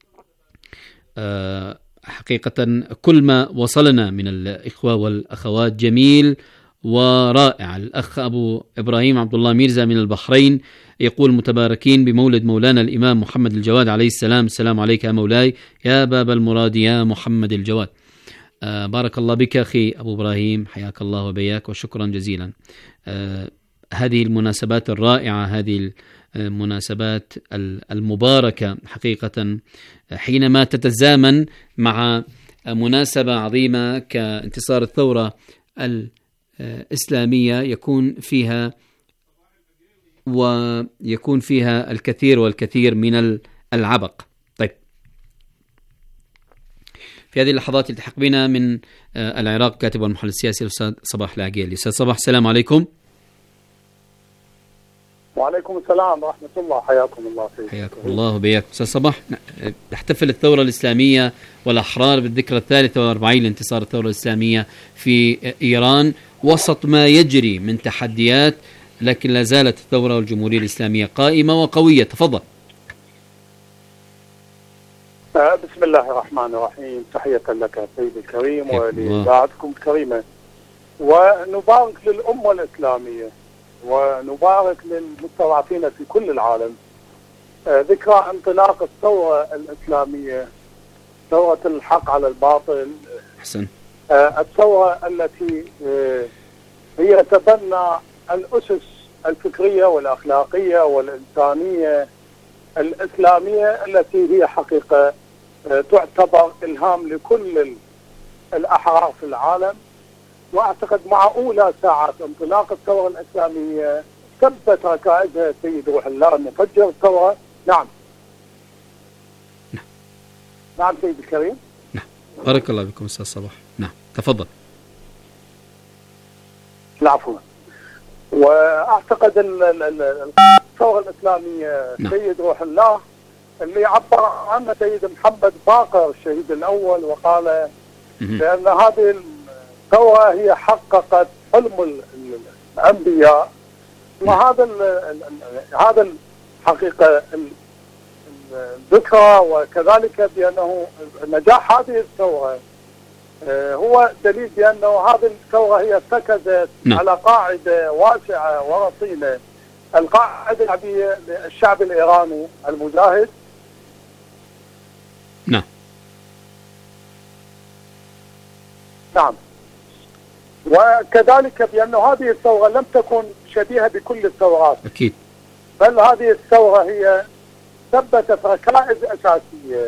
Speaker 10: حقيقة كل ما وصلنا من الإخوة والأخوات جميل ورائع. الأخ أبو إبراهيم عبد الله ميرزا من البحرين يقول: متباركين بمولد مولانا الإمام محمد الجواد عليه السلام، السلام عليك يا مولاي يا باب المراد يا محمد الجواد. بارك الله بك أخي أبو إبراهيم، حياك الله وبياك وشكرا جزيلا. هذه المناسبات الرائعة، هذه المناسبات المباركة حقيقة حينما تتزامن مع مناسبة عظيمة كانتصار الثورة الإسلامية يكون فيها الكثير والكثير من العبق. طيب، في هذه اللحظات يلتحق بنا من العراق كاتب والمحلل السياسي الأستاذ صباح العقيلي. أستاذ صباح، السلام عليكم.
Speaker 15: وعليكم السلام ورحمة الله، حياكم الله فيك.
Speaker 10: حياكم الله وبياك. أستاذ صباح، تحتفل الثورة الإسلامية والأحرار بالذكرى 43 لانتصار الثورة الإسلامية في إيران وسط ما يجري من تحديات، لكن لا زالت الثورة والجمهورية الإسلامية قائمة وقوية. تفضل.
Speaker 15: بسم الله الرحمن الرحيم. تحية لك سيدي الكريم ولإذاعتكم الكريمة، ونبارك للأمة الإسلامية ونبارك للمستضعفين في كل العالم. ذكرى انطلاق الثورة الإسلامية، ثورة الحق على الباطل،
Speaker 10: حسن.
Speaker 15: الثورة التي هي تبنى الأسس الفكرية والأخلاقية والإنسانية الإسلامية التي هي حقيقة تعتبر إلهام لكل الأحرار في العالم. وأعتقد مع أولى ساعات انطلاق الثورة الإسلامية ثبت ركائزها سيد روح الله المفجر الثورة. نعم نعم سيد الكريم.
Speaker 10: نعم، بارك الله بكم أستاذ صباح. نعم، تفضل.
Speaker 15: العفو. وأعتقد الثورة الإسلامية سيد روح الله اللي عبر عنه سيد محمد باقر الشهيد الأول، وقال بأن هذه الثورة هي حققت حلم الأنبياء، وهذا هذا الحقيقة الذكرى، وكذلك بأنه نجاح هذه الثورة هو دليل بأنه هذه الثورة هي ارتكزت على قاعدة واسعة ورصينة، القاعدة للشعب الإيراني المجاهد.
Speaker 10: نعم
Speaker 15: نعم. وكذلك بأن هذه الثورة لم تكن شبيهة بكل الثورات،
Speaker 10: أكيد،
Speaker 15: بل هذه الثورة هي ثبتت ركائز أساسية،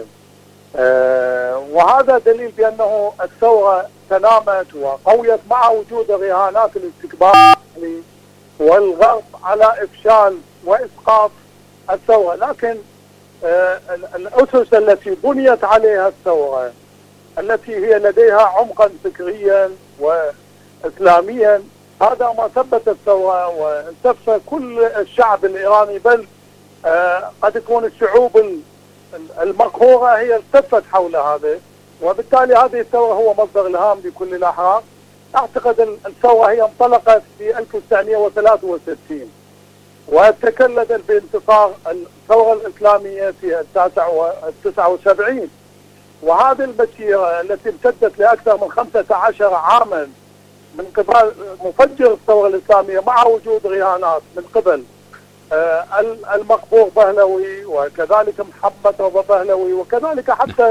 Speaker 15: وهذا دليل بأنه الثورة تنامت وقويت مع وجود رهانات الاستكبار والغرب على إفشال وإسقاط الثورة. لكن الأسس التي بنيت عليها الثورة، التي هي لديها عمقا فكريا وإسلاميا، هذا ما ثبت الثورة واستفى كل الشعب الإيراني، بل قد تكون الشعوب المقهورة هي التفت حول هذا، وبالتالي هذه الثورة هو مصدر إلهام لكل الأحرار. أعتقد الثورة هي انطلقت في 1963 وتكلدت بانتصار الثورة الإسلامية في 79، وهذه المسيرة التي امتدت لأكثر من 15 عاما من قبل مفجر الثورة الإسلامية مع وجود رهانات من قبل المقبور بهلوي وكذلك محمد رضا بهلوي وكذلك حتى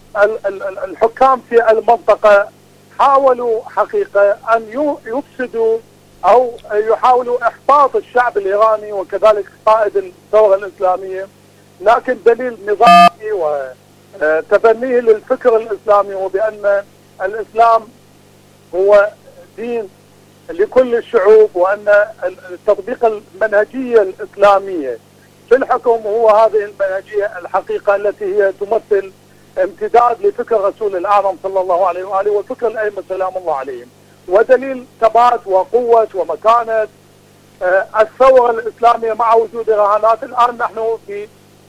Speaker 15: الحكام في المنطقة حاولوا حقيقة أن يفسدوا أو يحاولوا إحباط الشعب الإيراني وكذلك قائد الثورة الإسلامية، لكن دليل نظامي وتبنيه للفكر الإسلامي وبأن الإسلام هو دين لكل الشعوب، وأن تطبيق المنهجية الإسلامية في الحكم هو هذه المنهجية الحقيقة التي هي تمثل امتداد لفكر رسول الأعظم صلى الله عليه وآله وفكر الأئمة سلام الله عليهم، ودليل ثبات وقوة ومكانة الثورة الإسلامية مع وجود رهانات. الآن نحن في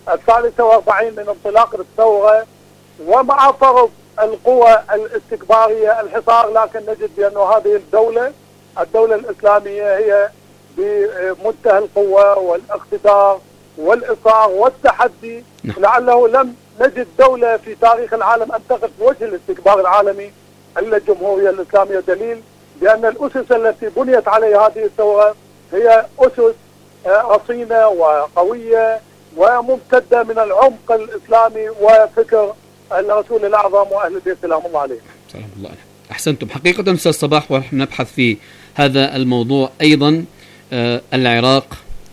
Speaker 15: 43 من انطلاق الثورة ومع فرض القوى الاستكبارية الحصار، لكن نجد بأن هذه الدولة الإسلامية هي بمنتهى القوة والاقتدار والإصرار والتحدي. لعله لم نجد دولة في تاريخ العالم أن تقف بوجه الاستكبار العالمي إلا الجمهورية الإسلامية، دليل بأن الأسس التي بنيت عليها هذه الثورة هي أسس رصينة وقوية وممتدة من العمق الإسلامي وفكر الرسول الأعظم وأهل البيت سلام الله عليهم.
Speaker 10: سلام الله عليه. أحسنتم حقيقة أستاذ صباح، ونحن نبحث في هذا الموضوع أيضا. العراق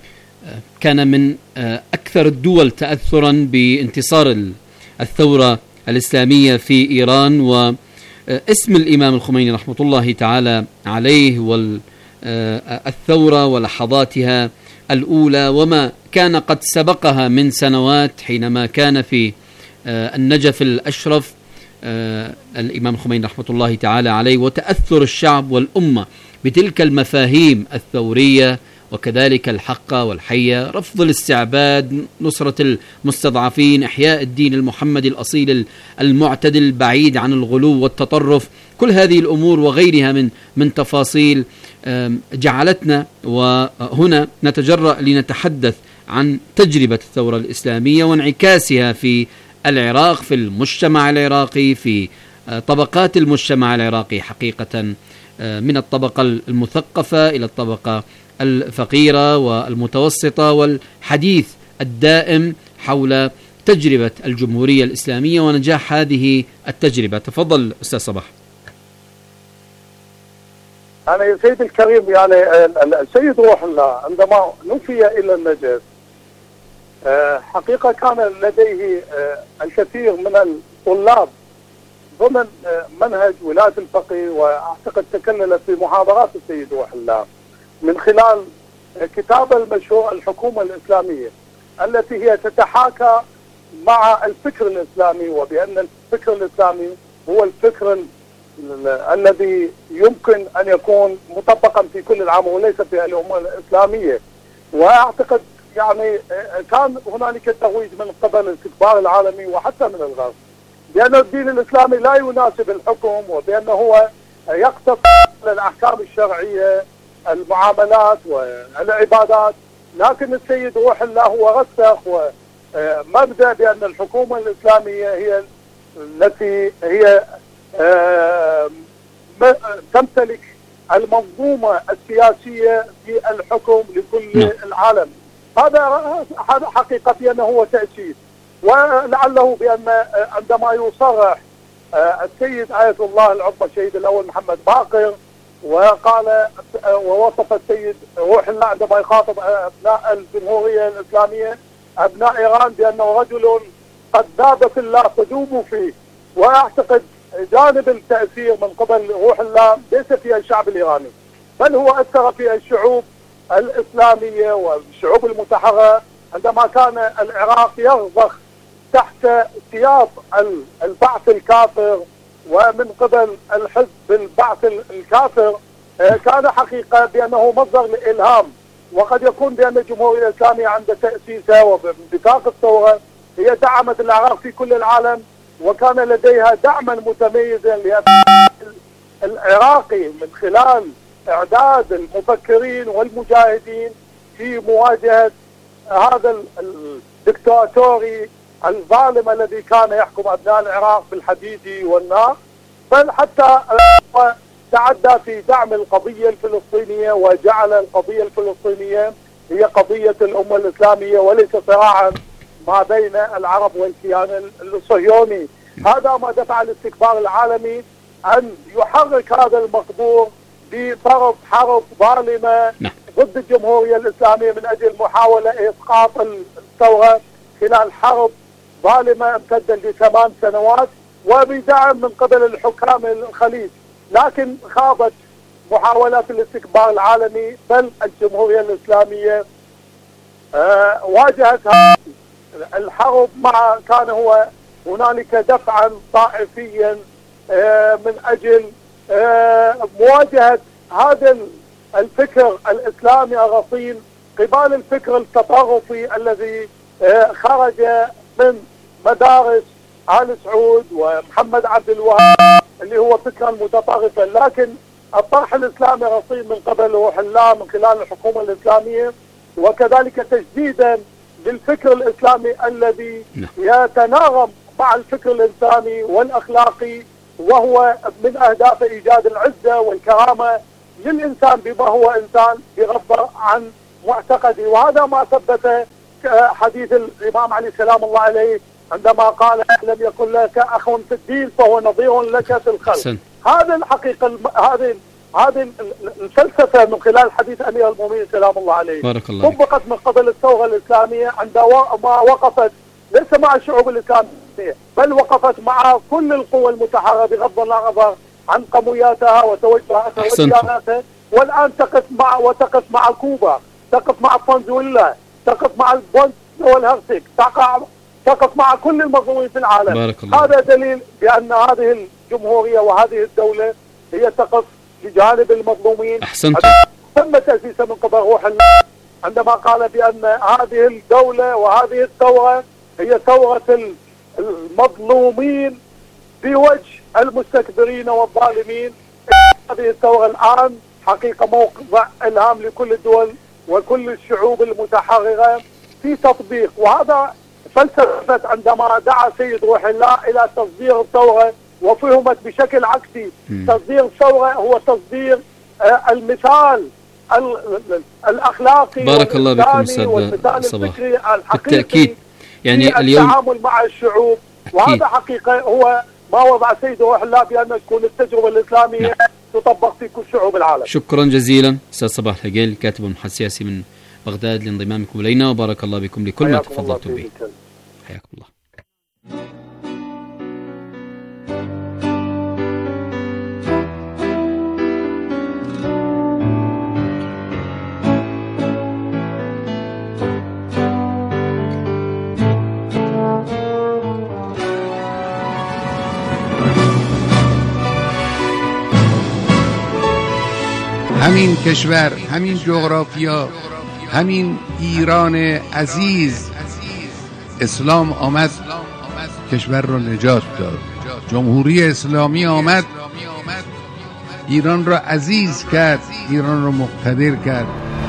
Speaker 10: كان من أكثر الدول تأثرا بانتصار الثورة الإسلامية في إيران، واسم الإمام الخميني رحمة الله تعالى عليه والثورة ولحظاتها الأولى وما كان قد سبقها من سنوات حينما كان في النجف الأشرف الإمام الخميني رحمة الله تعالى عليه، وتأثر الشعب والأمة بتلك المفاهيم الثورية وكذلك الحقة والحية، رفض الاستعباد، نصرة المستضعفين، إحياء الدين المحمدي الأصيل المعتدل بعيد عن الغلو والتطرف. كل هذه الأمور وغيرها من تفاصيل جعلتنا وهنا نتجرأ لنتحدث عن تجربة الثورة الإسلامية وانعكاسها في العراق، في المجتمع العراقي، في طبقات المجتمع العراقي حقيقة، من الطبقة المثقفة إلى الطبقة الفقيرة والمتوسطة، والحديث الدائم حول تجربة الجمهورية الإسلامية ونجاح هذه التجربة. تفضل أستاذ صباح.
Speaker 15: أنا يا سيدي الكريم، يعني السيد روح الله عندما نفي إلى النجف حقيقة كان لديه الكثير من الطلاب ضمن منهج ولاية الفقيه، وأعتقد تكلل في محاضرات السيد روح الله من خلال كتابه المشهور الحكومة الإسلامية التي هي تتحاكى مع الفكر الإسلامي، وبأن الفكر الإسلامي هو الفكر الذي يمكن أن يكون مطبقا في كل العالم وليس في الأمة الإسلامية. وأعتقد يعني كان هنالك ترويج من قبل الاستكبار العالمي وحتى من الغرب بأن الدين الإسلامي لا يناسب الحكم، وبأنه هو يقتصر على الأحكام الشرعية، المعاملات والعبادات. لكن السيد روح الله هو رسخ ومبدأ بأن الحكومة الإسلامية هي التي هي تمتلك المنظومة السياسية في الحكم لكل العالم. هذا حقيقة بأنه هو تأسيس، ولعله بأن عندما يصرح السيد آية الله العظمى الشهيد الأول محمد باقر وقال ووصف السيد روح الله عندما يخاطب أبناء الجمهورية الإسلامية أبناء إيران بأنه رجل قد ذاب في الله فذوبوا فيه. وأعتقد جانب التأثير من قبل روح الله ليس في الشعب الإيراني، بل هو أثر في الشعوب الإسلامية والشعوب المتحررة عندما كان العراق يرضخ تحت سياط البعث الكافر ومن قبل الحزب البعث الكافر. كان حقيقة بأنه مصدر للإلهام، وقد يكون بأن الجمهورية الإسلامية عند تأسيسها وبنطاق الثورة هي دعمت العراق في كل العالم، وكان لديها دعما متميزا للأبناء العراقي من خلال إعداد المفكرين والمجاهدين في مواجهة هذا الدكتاتوري الظالم الذي كان يحكم أبناء العراق بالحديد والنار. بل حتى تعدى في دعم القضية الفلسطينية وجعل القضية الفلسطينية هي قضية الأمة الإسلامية وليس صراعا ما بين العرب والكيان الصهيوني. هذا ما دفع الاستكبار العالمي أن يحرك هذا المقدور بفرض حرب ظالمة ضد الجمهورية الإسلامية من أجل محاولة إسقاط الثورة خلال حرب ظالمة امتدت ل8 سنوات وبدعم من قبل الحكام الخليج. لكن خابت محاولات الاستكبار العالمي، بل الجمهورية الإسلامية واجهت الحرب مع كان هو هنالك دفعا طائفيا من أجل مواجهة هذا الفكر الإسلامي الرصين قبال الفكر التطرفي الذي خرج من مدارس آل سعود ومحمد عبد الوهاب اللي هو فكرا متطرفا. لكن الطرح الإسلامي الرصين من قبل روح الله من خلال الحكومة الإسلامية، وكذلك تجديدا للفكر الإسلامي الذي يتناغم مع الفكر الإنساني والأخلاقي، وهو من أهداف إيجاد العزة والكرامة للإنسان بما هو إنسان بغض عن معتقده. وهذا ما ثبت حديث الإمام علي سلام الله عليه عندما قال لم يكن لك أخ في الدين فهو نظير لك في الخلق. هذا الحقيقة، هذه الفلسفة من خلال حديث أمير المؤمنين سلام الله عليه طبقت من قبل الثورة الإسلامية عندما وقفت ليس مع الشعوب الإسلامية بل وقفت مع كل القوى المتحررة بغض النظر عن قموياتها وتوجهاتها ودياناتها. والآن تقف مع كوبا، تقف مع فنزويلا، تقف مع البونس والهرسك، تقف مع كل المظلومين في العالم. هذا دليل بأن هذه الجمهورية وهذه الدولة هي تقف بجانب المظلومين. تم تأسيسها من قبل روح الله عندما قال بأن هذه الدولة وهذه الثورة هي ثورة المظلومين بوجه المستكبرين والظالمين. هذه الثورة الآن حقيقة موقع إلهام لكل الدول وكل الشعوب المتحررة في تطبيق. وهذا فلسفة عندما دعا سيد روح الله إلى تصدير الثورة وفهمت بشكل عكسي. تصدير الثورة هو تصدير المثال الأخلاقي
Speaker 10: بارك الله بكم
Speaker 15: والمثال
Speaker 10: الفكري
Speaker 15: الحقيقي
Speaker 10: يعني اليوم
Speaker 15: التعامل مع الشعوب. وهذا حقيقة هو ما وضع سيد روح الله بأن تكون التجربة الإسلامية تطبق في كل شعوب العالم.
Speaker 10: شكرا جزيلا أستاذ صباح الحقيل كاتب والمحلل السياسي من بغداد لانضمامكم إلينا، وبارك الله بكم لكل ما تفضلتم به. حياكم الله.
Speaker 13: همین کشور، همین جغرافیا، همین ایران عزیز اسلام آمد کشور را نجات داد. جمهوری اسلامی آمد ایران را عزیز کرد، ایران را مقتدر کرد.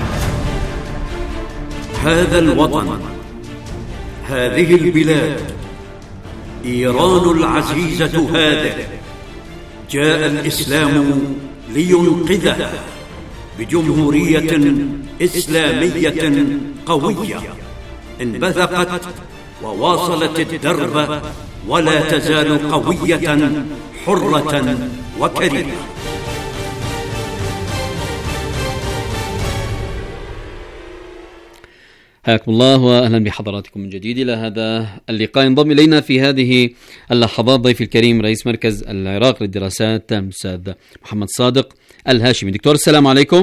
Speaker 14: هذا الوطن، هذه البلاد، إيران العزيزة هذه، جاء الإسلام لينقذها بجمهورية إسلامية قوية انبثقت وواصلت الدرب ولا تزال قوية حرة وكريمة.
Speaker 10: حياكم الله واهلا بحضراتكم من جديد الى هذا اللقاء. ينضم الينا في هذه اللحظات ضيفي الكريم رئيس مركز العراق للدراسات الاستاذ محمد صادق الهاشمي. دكتور السلام عليكم.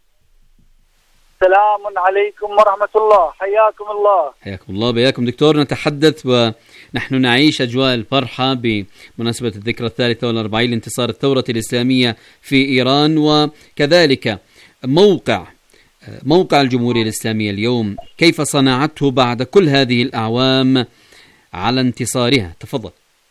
Speaker 15: السلام عليكم ورحمة الله. حياكم الله.
Speaker 10: حياكم الله بياكم دكتور. نتحدث ونحن نعيش أجواء الفرحة بمناسبة الذكرى 43 لانتصار الثورة الإسلامية في إيران، وكذلك موقع الجمهورية الإسلامية اليوم كيف صنعته بعد كل هذه الأعوام على انتصارها. تفضل.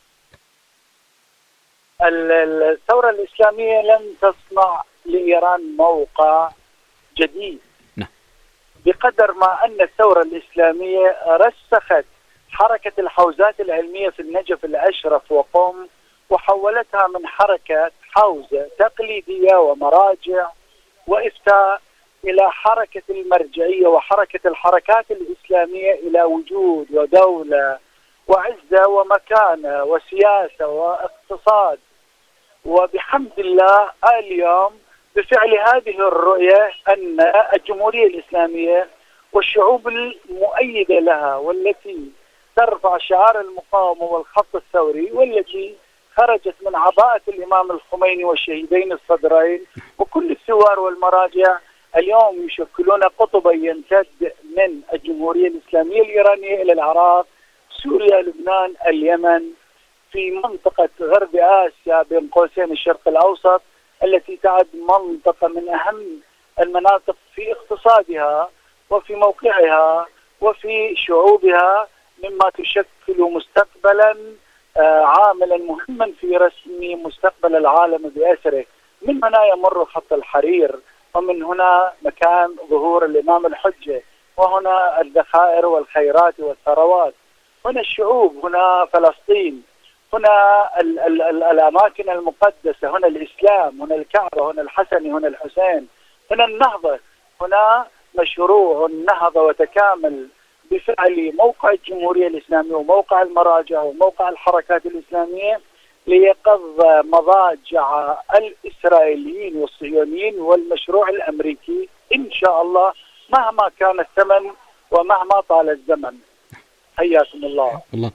Speaker 15: الثورة الإسلامية لم تصنع لإيران موقع جديد بقدر ما أن الثورة الإسلامية رسخت حركة الحوزات العلمية في النجف الأشرف وقم وحولتها من حركة حوزة تقليدية ومراجع وإفتاء إلى حركة المرجعية وحركة الحركات الإسلامية إلى وجود ودولة وعزة ومكانة وسياسة واقتصاد. وبحمد الله اليوم بفعل هذه الرؤية أن الجمهورية الإسلامية والشعوب المؤيدة لها والتي ترفع شعار المقاومة والخط الثوري والتي خرجت من عباءة الإمام الخميني والشهيدين الصدرين وكل الثوار والمراجع اليوم يشكلون قطبا يمتد من الجمهورية الإسلامية الإيرانية إلى العراق، سوريا، لبنان، اليمن، في منطقة غرب آسيا بين قوسين الشرق الأوسط التي تعد منطقة من أهم المناطق في اقتصادها وفي موقعها وفي شعوبها، مما تشكل مستقبلا عاملا مهما في رسم مستقبل العالم بأسره. من هنا يمر خط الحرير، ومن هنا مكان ظهور الإمام الحجة، وهنا الذخائر والخيرات والثروات، هنا الشعوب، هنا فلسطين، هنا الأماكن المقدسة، هنا الإسلام، هنا الكعبة، هنا الحسن، هنا الحسين، هنا النهضة، هنا مشروع النهضة وتكامل بفعل موقع الجمهورية الإسلامية وموقع المراجع وموقع الحركات الإسلامية ليقظ مضاجع الإسرائيليين والصهيونيين والمشروع الأمريكي إن شاء الله مهما كان الثمن ومهما طال الزمن. حياكم الله.
Speaker 10: الله.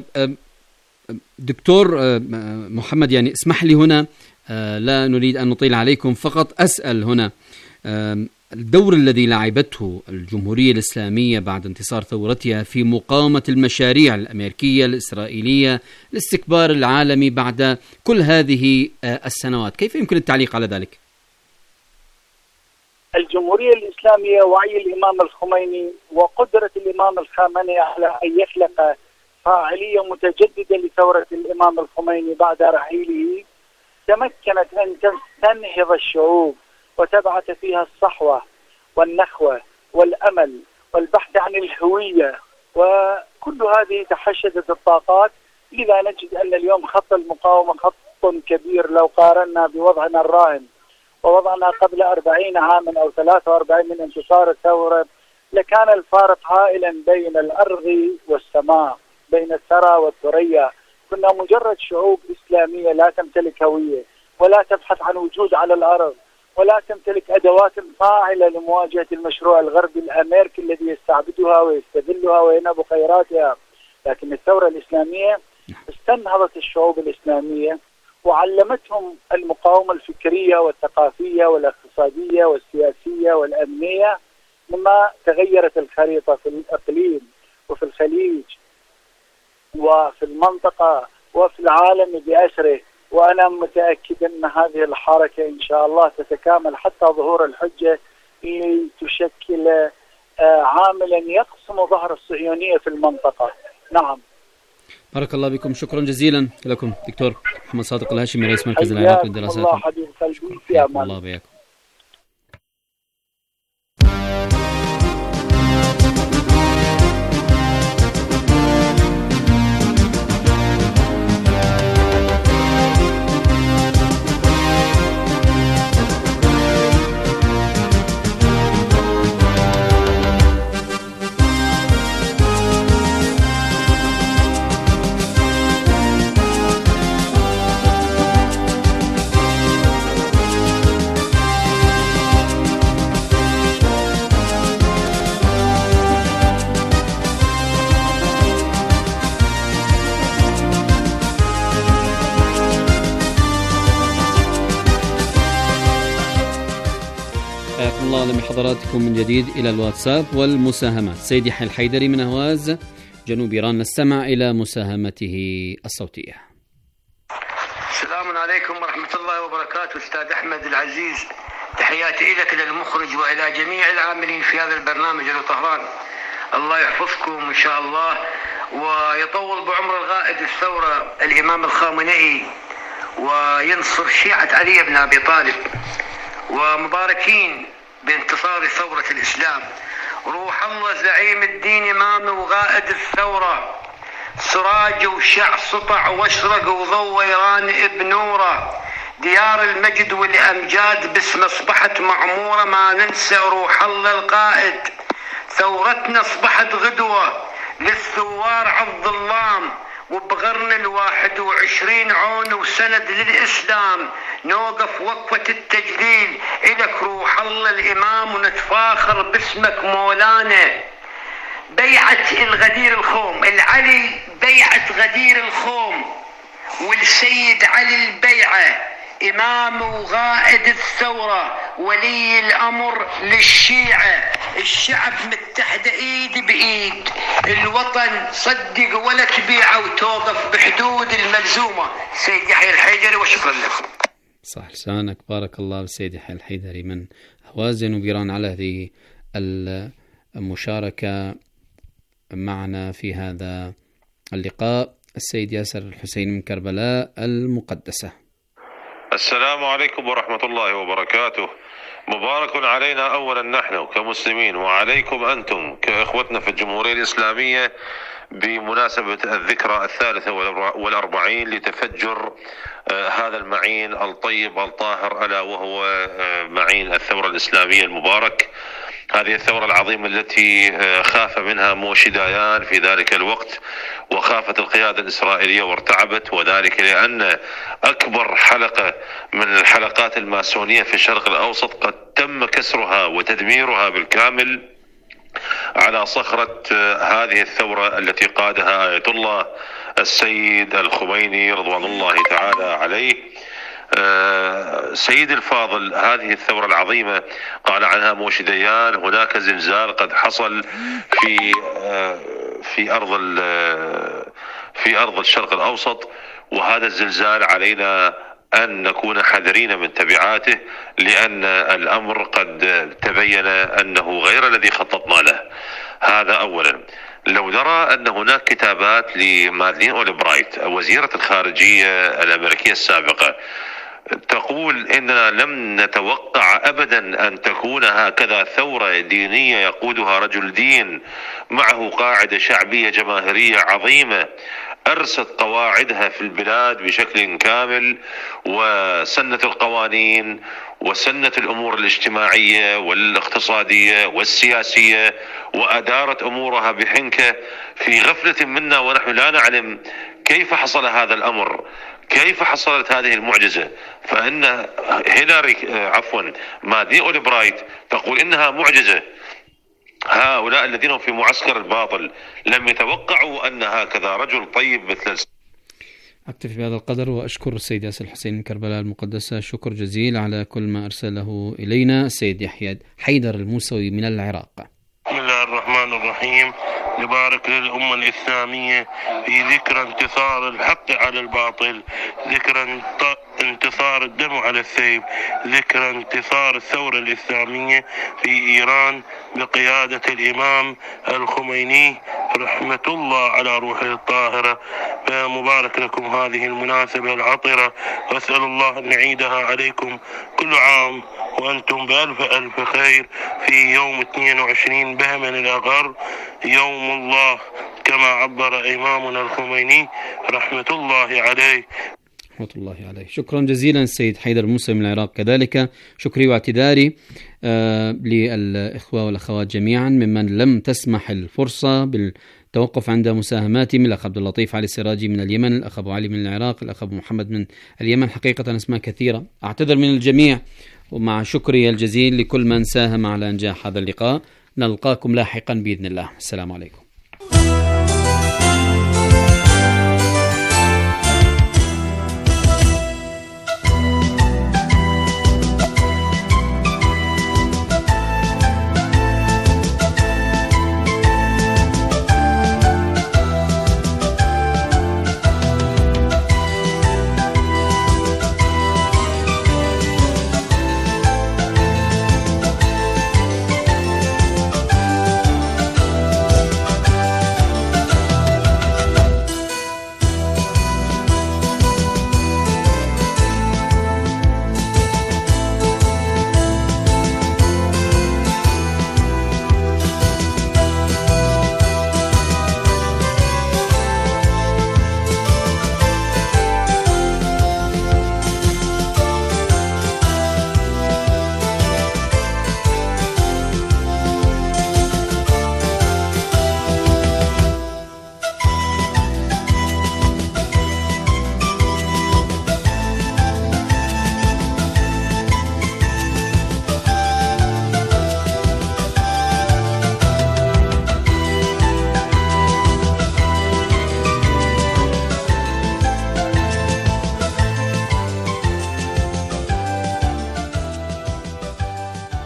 Speaker 10: دكتور محمد، يعني اسمح لي هنا، لا نريد أن نطيل عليكم، فقط أسأل هنا الدور الذي لعبته الجمهورية الإسلامية بعد انتصار ثورتها في مقاومة المشاريع الأمريكية الإسرائيلية الاستكبار العالمي بعد كل هذه السنوات، كيف يمكن التعليق على ذلك؟
Speaker 15: الجمهورية الإسلامية وعي الإمام الخميني وقدرة الإمام الخامنئي على أن يخلق فاعلية متجددة لثورة الإمام الخميني بعد رحيله تمكنت أن تنهض الشعوب وتبعث فيها الصحوة والنخوة والأمل والبحث عن الهوية، وكل هذه تحشدت الطاقات. لذا نجد أن اليوم خط المقاومة خط كبير لو قارنا بوضعنا الراهن ووضعنا قبل 40 عاما أو 43 من انتصار الثورة، لكان الفارق هائلا بين الأرض والسماء، بين الثرى والثريا. كنا مجرد شعوب إسلامية لا تمتلك هوية ولا تبحث عن وجود على الأرض ولا تمتلك أدوات فاعلة لمواجهة المشروع الغربي الأمريكي الذي يستعبدها ويستذلها وينهب خيراتها. لكن الثورة الإسلامية استنهضت الشعوب الإسلامية وعلمتهم المقاومة الفكرية والثقافية والاقتصادية والسياسية والأمنية، مما تغيرت الخريطة في الإقليم وفي الخليج وفي المنطقة وفي العالم بأسره. وأنا متأكد أن هذه الحركة إن شاء الله تتكامل حتى ظهور الحجة لتشكل عاملا يقسم ظهر الصهيونية في المنطقة. نعم.
Speaker 10: بارك الله بكم، شكرا جزيلا لكم دكتور محمد صادق الهاشمي، رئيس مركز العراق للدراسات.
Speaker 15: الله حبيب قلبي، في أمان
Speaker 10: الله بياكم. حضراتكم من جديد إلى الواتساب والمساهمات. سيد يحيى الحيدري من أهواز جنوب إيران، نستمع إلى مساهمته الصوتية.
Speaker 11: السلام عليكم ورحمة الله وبركاته. أستاذ أحمد العزيز، تحياتي إليك للمخرج وإلى جميع العاملين في هذا البرنامج أهل طهران. الله يحفظكم إن شاء الله ويطول بعمر الغائد الثورة الإمام الخامنئي وينصر شيعة علي بن أبي طالب، ومباركين بانتصار ثورة الإسلام. روح الله زعيم الدين إمام وغائد الثورة، سراج وشع سطع واشرق وضوى إيران بنوره، ديار المجد والأمجاد باسم أصبحت معمورة، ما ننسى روح الله القائد. ثورتنا أصبحت غدوة للثوار عالظلام، وبقرن 21 عون وسند للإسلام. نوقف وقفة التجليل إلك روح الله الإمام، ونتفاخر باسمك مولانا. بيعة الغدير الخوم، العلي بيعة غدير الخوم، والسيد علي البيعة إمام وغائد الثورة، ولي الأمر للشيعة. الشعب متحد إيد بإيد، الوطن صدق ولا تبيعه، وتوقف بحدود الملزومة. سيد يحيى الحيدري، وشكرا لكم.
Speaker 10: صح لسانك، بارك الله بالسيد يحيى الحيدري من هوازن وبيران على هذه المشاركة معنا في هذا اللقاء. السيد ياسر الحسين من كربلاء المقدسة.
Speaker 16: السلام عليكم ورحمة الله وبركاته. مبارك علينا أولا نحن كمسلمين، وعليكم أنتم كإخوتنا في الجمهورية الإسلامية بمناسبة الذكرى 43 لتفجر هذا المعين الطيب الطاهر، ألا وهو معين الثورة الإسلامية المبارك. هذه الثورة العظيمة التي خاف منها موشي دايان في ذلك الوقت، وخافت القيادة الإسرائيلية وارتعبت، وذلك لأن أكبر حلقة من الحلقات الماسونية في الشرق الأوسط قد تم كسرها وتدميرها بالكامل على صخرة هذه الثورة التي قادها آية الله السيد الخميني رضوان الله تعالى عليه. سيد الفاضل، هذه الثورة العظيمة قال عنها موشي ديان هناك زلزال قد حصل في أرض الشرق الأوسط، وهذا الزلزال علينا أن نكون حذرين من تبعاته، لأن الأمر قد تبين أنه غير الذي خططنا له. هذا أولا. لو نرى أن هناك كتابات لمادلين أولبرايت وزيرة الخارجية الأمريكية السابقة تقول إننا لم نتوقع أبدا أن تكون هكذا ثورة دينية يقودها رجل دين معه قاعدة شعبية جماهيرية عظيمة أرست قواعدها في البلاد بشكل كامل، وسنت القوانين وسنت الأمور الاجتماعية والاقتصادية والسياسية، وأدارت أمورها بحنكة في غفلة منا ونحن لا نعلم كيف حصل هذا الأمر، كيف حصلت هذه المعجزة. فإن مادلين أولبرايت تقول إنها معجزة. هؤلاء الذين هم في معسكر الباطل لم يتوقعوا أن هكذا رجل طيب مثل.
Speaker 10: أكتفي بهذا القدر، وأشكر السيد ياسر الحسين من كربلاء المقدسة شكر جزيل على كل ما أرسله إلينا. السيد يحيى حيدر الموسوي من العراق.
Speaker 17: بسم الله الرحمن الرحيم. نبارك للأمة الإسلامية في ذكرى انتصار الحق على الباطل، ذكرى انتصار الدم على السيف، ذكرى انتصار الثورة الإسلامية في إيران بقيادة الإمام الخميني رحمة الله على روحه الطاهرة. فمبارك لكم هذه المناسبة العطرة، وأسأل الله أن يعيدها عليكم كل عام وأنتم بألف ألف خير في يوم 22 بهمن الأغر، يوم الله كما عبر إمامنا الخميني رحمة الله عليه.
Speaker 10: رحمة الله عليه. شكرا جزيلا السيد حيدر موسى من العراق. كذلك شكري واعتذاري للإخوة والأخوات جميعا ممن لم تسمح الفرصة بالتوقف عند مساهماتهم. الأخ عبد اللطيف علي السراجي من اليمن، الأخ أبو علي من العراق، الأخ أبو محمد من اليمن. حقيقة أسماء كثيرة، أعتذر من الجميع، ومع شكري الجزيل لكل من ساهم على إنجاح هذا اللقاء. نلقاكم لاحقا بإذن الله. السلام عليكم.